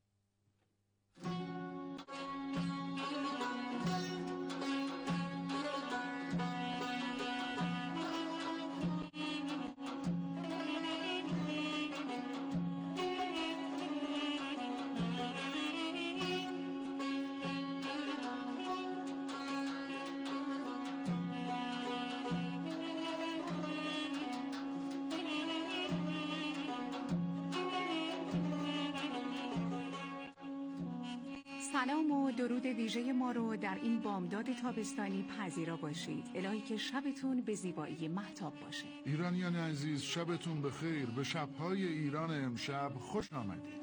سلام و درود ویژه ما رو در این بامداد تابستانی پذیرا باشید. الهی که شبتون به زیبایی مهتاب باشه.
ایرانیان عزیز، شبتون بخیر. به شب‌های ایران امشب خوش آمدید.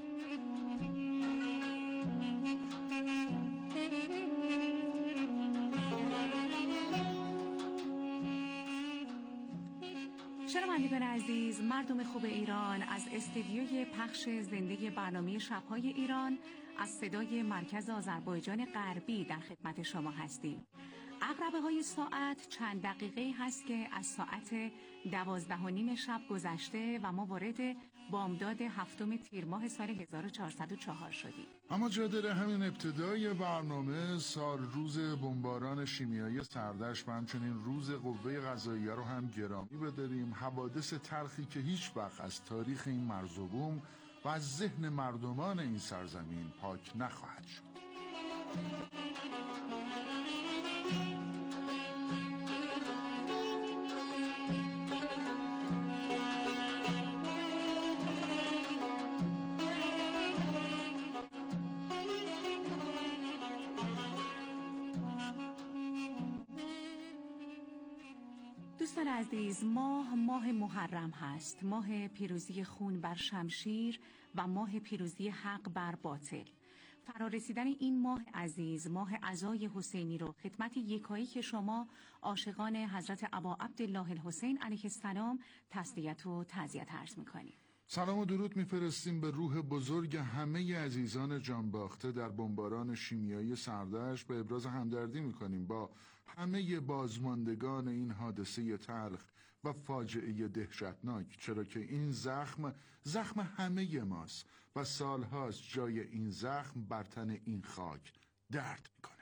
شنوندگان عزیز، مردم خوب ایران، از استدیوی پخش زنده برنامه شب‌های ایران از صدای مرکز آذربایجان غربی در خدمت شما هستیم. عقد عقربه‌های ساعت چند دقیقه هست که از ساعت 12:30 شب گذشته و ما وارد بامداد 7 تیر ماه سال 1404 شدیم.
اما جا داره همین ابتدای برنامه سال روز بمباران شیمیایی سردشت و همچنین روز قوه قضاییه رو هم گرامی بداریم. حوادث تلخی که هیچ وقت از تاریخ این مرز و بوم و از ذهن مردمان این سرزمین پاک نخواهد شد.
دوستان عزیز، ماه محرم هست، ماه پیروزی خون بر شمشیر و ماه پیروزی حق بر باطل. فرارسیدن این ماه عزیز، ماه عزای حسینی رو خدمت یکایی که شما عاشقان حضرت ابا عبدالله الحسین علیه السلام تسلیت و تعزیت عرض می‌کنیم.
سلام و درود میفرستیم به روح بزرگ همه عزیزان جانباخته در بمباران شیمیایی سردشت. به ابراز همدردی میکنیم با همه بازماندگان این حادثه تلخ و فاجعه دهشتناک، چرا که این زخم همه ماست و سالهاست جای این زخم بر تن این خاک درد میکنه.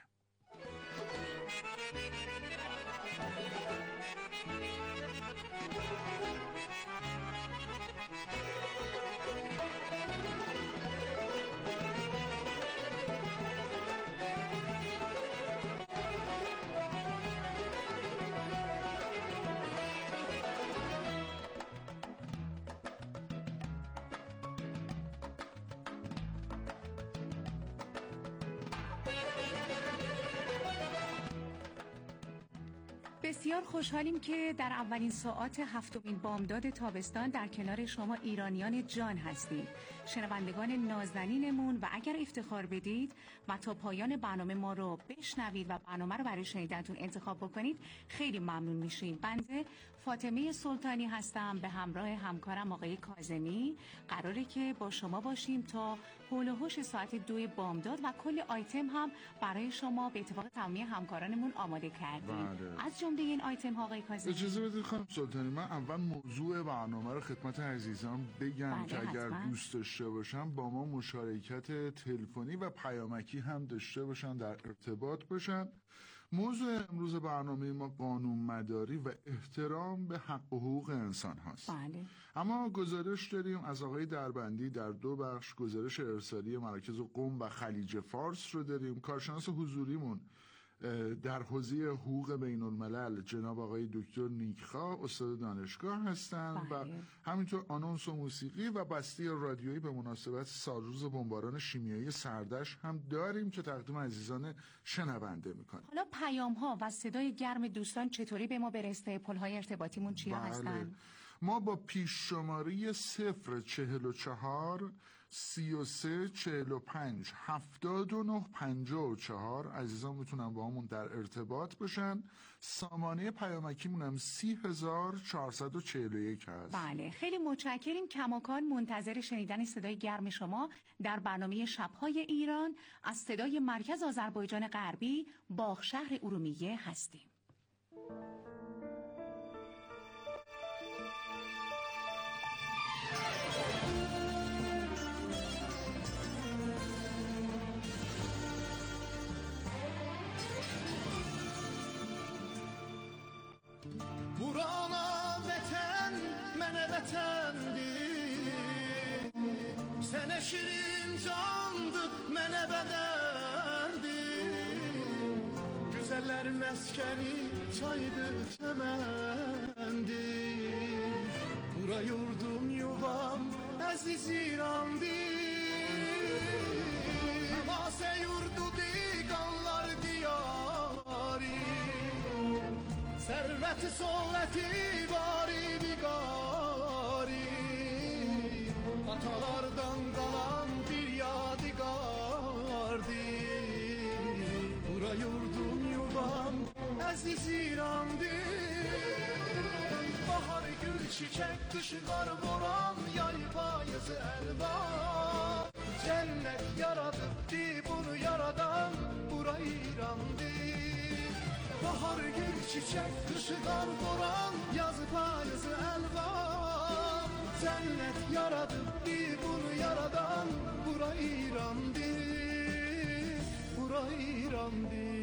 بسیار خوشحالیم که در اولین ساعات 7مین بامداد تابستان در کنار شما ایرانیان جان هستیم، شنوندگان نازنینمون، و اگر افتخار بدید و تا پایان برنامه ما رو بشنوید و برنامه رو برای شنیدنتون انتخاب بکنید خیلی ممنون میشیم. بنده فاطمه سلطانی هستم به همراه همکارم آقای کاظمی. قراره که با شما باشیم تا هول و هوش ساعت 2 بامداد و کلی آیتم هم برای شما به اتفاق تمامی همکارانمون آماده کردیم. از جمله این آیتم ها آقای کاظمی،
اجازه بدید خانم سلطانی من اول موضوع برنامه رو خدمت عزیزان بگم که اگر دوست داشته باشن با ما مشارکت تلفنی و پیامکی هم داشته باشن، در ارتباط باشن. موضوع امروز برنامه ما قانون مداری و احترام به حق و حقوق انسان هست.
بله.
اما گزارش داریم از آقای دربندی در 2 بخش. گزارش ارسالی مراکز قم و خلیج فارس رو داریم. کارشناس حضوریمون در حوزه حقوق بین الملل جناب آقای دکتر نیکخواه استاد دانشگاه هستند و همینطور آنونس و موسیقی و بسته رادیویی به مناسبت سالروز بمباران شیمیایی سردشت هم داریم که تقدیم عزیزان شنونده میکنیم.
حالا پیام ها و صدای گرم دوستان چطوری به ما برسه؟ پل‌های ارتباطیمون چیا هستن؟
ما با پیش شماره 044 33 45 79 54 عزیزان میتونن با همون در ارتباط بشن. سامانه پیامکیمون هم 30441 هست.
بله، خیلی متشکریم. کماکان منتظر شنیدن صدای گرم شما در برنامه شب‌های ایران از صدای مرکز آذربایجان غربی باغشهر ارومیه هستیم.
Burana vətən, mənə vətəndir. Sənə şirin candır, mənə bədəndir. Güzəllər məskəni, çaydır, çəməndir. Bura yurdum, yuvam, əziz İrandir. Həmasə yurdu diqanlar diyari. Serveti solleti bari bigari. Atalardan kalan bir yadigardi. Bura yurdum yuvam aziz İran'dir. Bahar gül çiçek kışı kar boran yay payızı elvan. Cennet yarattı bunu yaradan bura İran'dir. Bahar gül çiçek, kışı kar boran, yazı payızı elvan. Cennet yaradıp bir bunu yaradan, bura İran'dir, bura İran'dir.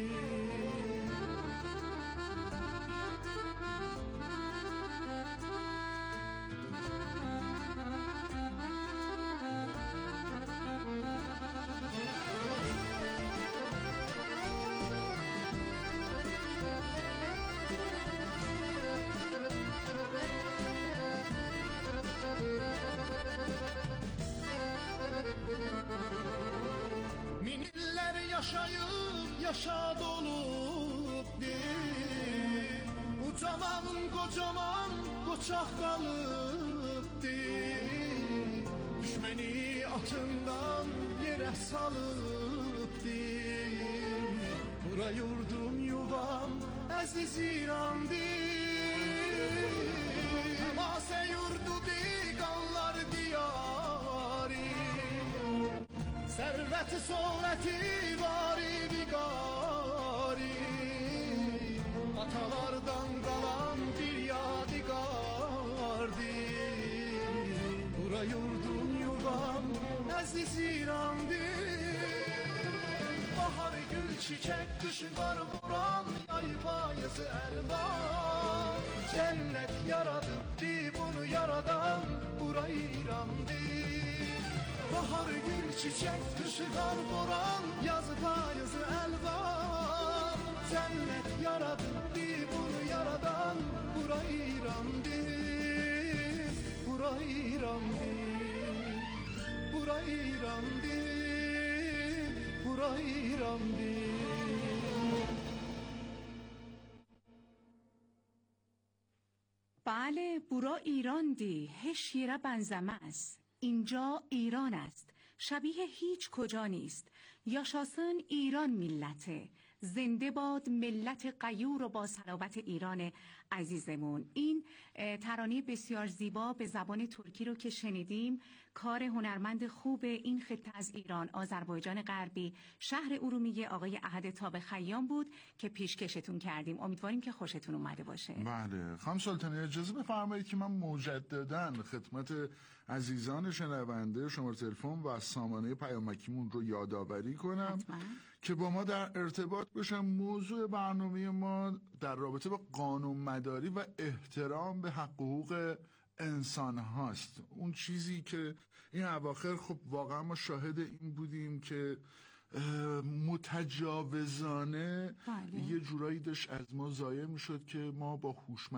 Miniller yaşayıp yaşa dolup değil, ucaman kocaman koçak kalıp değil, düşmeni atından yere salıp değil. Bura yurdum yuvam aziz İran değil, Temase yurdu diganlar diyari, servet-i soğleti bari bigari, atalardan kalan bir yadigardir. Bura yurdum yuvam aziz İran'dir. Bahar gül çiçek, kışı kar boran, yay payızı elvan. Cennet yaradıp bunu yaradan, bura İran'dir. Bahar gül çiçek, kışı kar boran, yazı payızı elvan. Cennet yaradıp bunu yaradan, bura İran'dir, bura İran'dir, bura İran'dir, bura İran'dir.
بله برا ایران دی هش یره بنزمه است اینجا ایران است شبیه هیچ کجا نیست یاشاسن ایران ملته زنده باد ملت غیور و با صلابت ایران عزیزمون. این ترانه بسیار زیبا به زبان ترکی رو که شنیدیم کار هنرمند خوب این خطه از ایران، آذربایجان غربی، شهر ارومیه، آقای احد تاب خیام بود که پیشکشتون کردیم. امیدواریم که خوشتون اومده باشه.
بله خانم سلطانی اجازه بفرمایید که من مجدداً خدمت عزیزان شنونده شماره تلفن و سامانه پیامکیمون رو یادآوری کنم که با ما در ارتباط باشن. موضوع برنامه ما در رابطه با قانونمداری و احترام به حق و حقوق انسان هاست. اون چیزی که این اواخر خب واقعا ما شاهد این بودیم که متجاوزانه یه جورایی داشت از ما ضایع میشد که ما با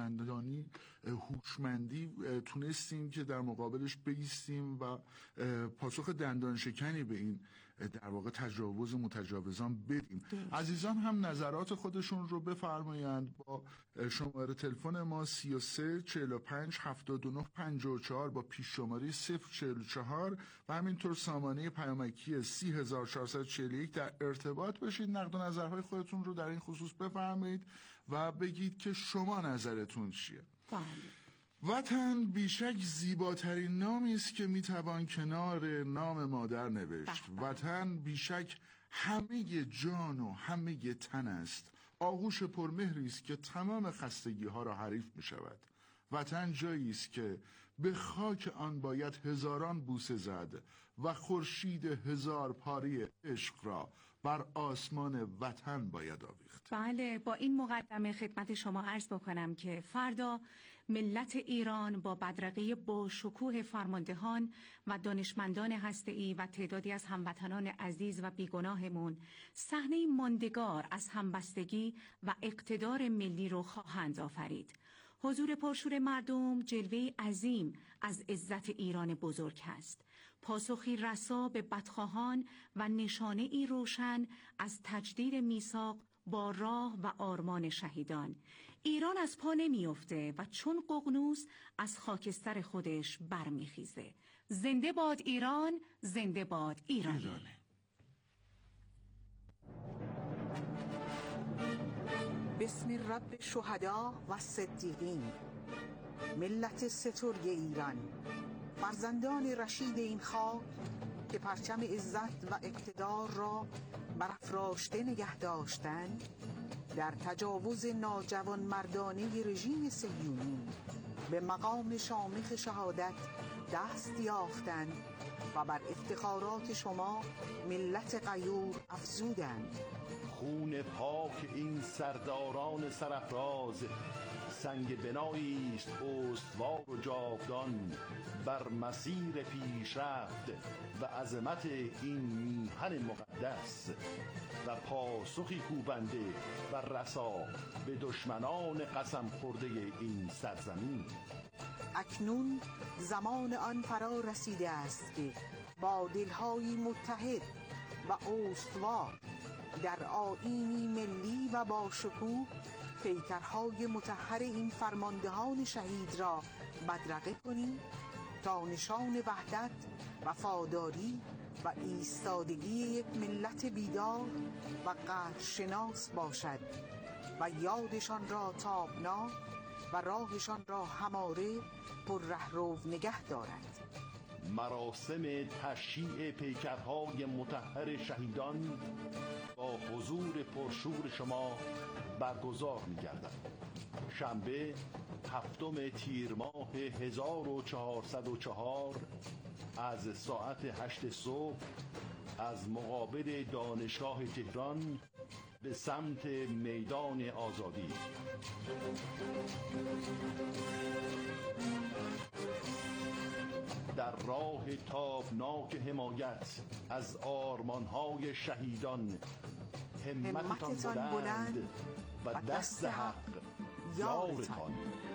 هوشمندی تونستیم که در مقابلش بایستیم و پاسخ دندانشکنی به این در واقع تجاوز متجاوزان بدیم. عزیزان هم نظرات خودشون رو بفرمایند با شماره تلفن ما 33 45 79 54 با پیش شماره 044 و همینطور سامانه پیامکی 30441 در ارتباط باشید. نقد و نظرهای خودتون رو در این خصوص بفرمایید و بگید که شما نظرتون چیه. وطن بیشک زیباترین نامی است که میتوان کنار نام مادر نوشت. وطن بیشک همه جان و همه تن است. آغوش پرمهری است که تمام خستگی ها را حریف می شود. وطن جایی است که به خاک آن باید هزاران بوسه زد و خورشید هزار پاره عشق را بر آسمان وطن باید آویخت.
بله با این مقدمه خدمت شما عرض بکنم که فردا ملت ایران با بدرقه با شکوه فرماندهان و دانشمندان هسته‌ای و تعدادی از هموطنان عزیز و بیگناهمون صحنه ماندگار از همبستگی و اقتدار ملی رو خواهند آفرید. حضور پرشور مردم جلوه عظیم از عزت ایران بزرگ است. پاسخی رسا به بدخواهان و نشانه ای روشن از تجدید میثاق با راه و آرمان شهیدان. ایران از پا نمیفته و چون ققنوس از خاکستر خودش برمیخیزه. زنده باد ایران، زنده باد ایران.
بسم رب شهدا و صدیقین، ملت سترگ ایران، فرزندان رشید این خاک که پرچم عزت و اقتدار را برافراشته نگه داشتند، در تجاوز ناجوان مردانه رژیم صهیونی به مقام شامخ شهادت دست یافتند و بر افتخارات شما ملت غیور افزودند.
خون پاک این سرداران سرافراز سنگ بنایی است استوار و جاودان بر مسیر پیشرفت و عظمت این میهن مقدس و پاسخی کوبنده و رسا به دشمنان قسم خورده این سرزمین.
اکنون زمان آن فرا رسیده است که با دلهای متحد و استوار در آیینی ملی و با شکوه پیکرهای مطهر این فرماندهان شهید را بدرقه کنیم تا نشان وحدت، وفاداری و ایستادگی یک ملت بیدار و قدرشناس باشد و یادشان را تابناک و راهشان را هماره پر رهرو نگه دارد.
مراسم تشییع پیکرهای مطهر شهیدان با حضور پرشور شما برگزار می‌گردد. شنبه 7 تیر ماه 1404 از ساعت 8 صبح از مقابل دانشگاه تهران به سمت میدان آزادی. در راه تابناک حمایت از آرمانهای شهیدان همتتان بلند و دست حق یارتان.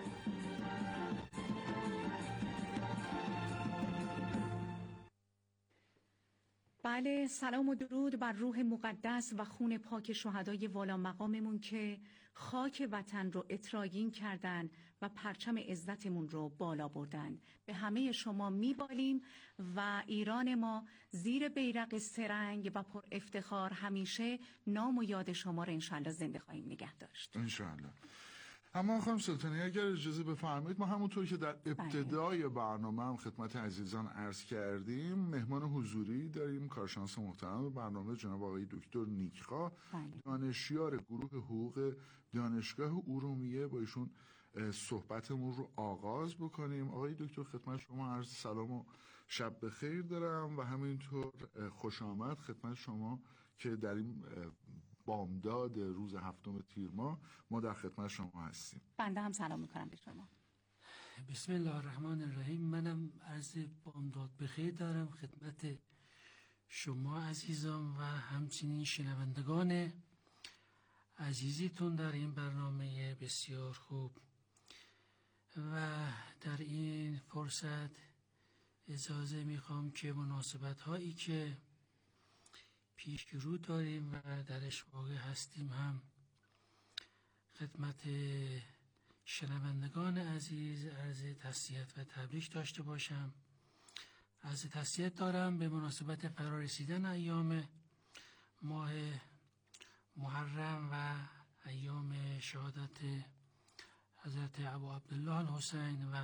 بله، سلام و درود بر روح مقدس و خون پاک شهدای والا مقاممون که خاک وطن رو اطرایین کردن و پرچم عزتمون رو بالا بردن. به همه شما میبالیم و ایران ما زیر بیرق سرنگ و پر افتخار همیشه نام و یاد شما رو انشالله زنده خواهیم نگه داشت.
انشالله. اما خانم سلطانی اگر اجازه بفرمایید، ما همونطور که در ابتدای برنامه هم خدمت عزیزان عرض کردیم مهمان حضوری داریم، کارشناس محترم برنامه جناب آقای دکتر نیکخواه، دانشیار گروه حقوق دانشگاه ارومیه. با ایشون صحبتمون رو آغاز بکنیم. آقای دکتر خدمت شما عرض سلام و شب بخیر دارم و همینطور خوش آمد خدمت شما که در این بامداد روز 7 تیر ماه ما در خدمت شما هستیم.
بنده هم سلام میکنم به شما.
بسم الله الرحمن الرحیم. منم عرض بامداد بخیر دارم خدمت شما عزیزان و همچنین شنوندگان عزیزیتون در این برنامه بسیار خوب. و در این فرصت اجازه میخوام که مناسبت هایی که پیش رو داریم و درش واقع هستیم هم خدمت شنوندگان عزیز عرض تسلیت و تبریک داشته باشم. عرض تسلیت دارم به مناسبت فرارسیدن ایام ماه محرم و ایام شهادت حضرت ابو عبدالله الحسین و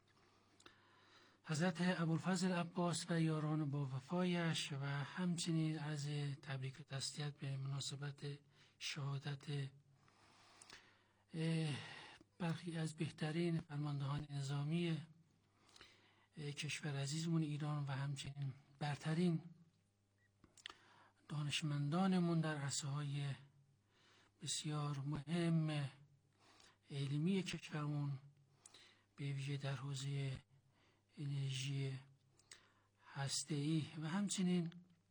حضرت ابوالفضل عباس و یاران با وفایش و همچنین عرض تبریک و تسلیت به مناسبت شهادت برخی از بهترین فرماندهان نظامی کشور عزیزمون ایران و همچنین برترین دانشمندانمون در عرصه‌های بسیار مهم علمی کشورمون، به ویژه در حوزه انرژی هسته‌ای و همچنین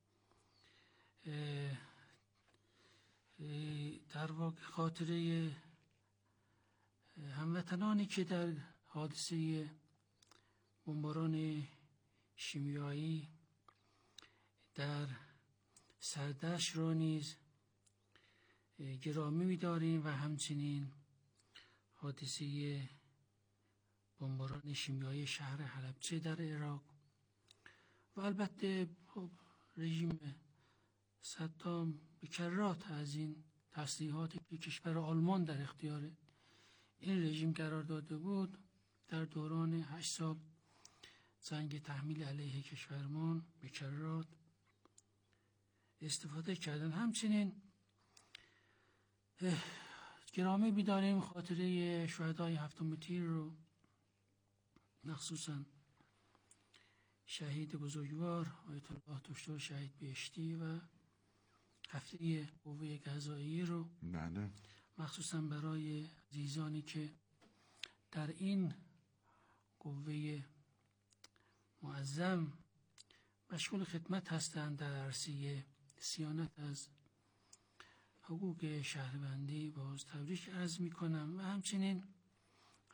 در واقع خاطره هموطنانی که در حادثه بمباران شیمیایی در سردشت را نیز گرامی می‌داریم و همچنین حادثه بمباران شیمیایی شهر حلبچه در عراق و البته رژیم صدام به کرات از این تسلیحاتی که کشور آلمان در اختیار این رژیم قرار داده بود در دوران 8 سال جنگ تحمیل علیه کشورمان به کرات استفاده کردن. همچنین گرامی بداریم خاطره شهدای هفتم تیر رو، مخصوصا شهید بزرگوار آیت الله دکتر شهید بهشتی و هفته قوه قضاییه رو،
بله،
مخصوصا برای عزیزانی که در این قوه معظم مشغول خدمت هستند در عرصه صیانت از حقوق شهروندی باز تبریک عرض می کنم و همچنین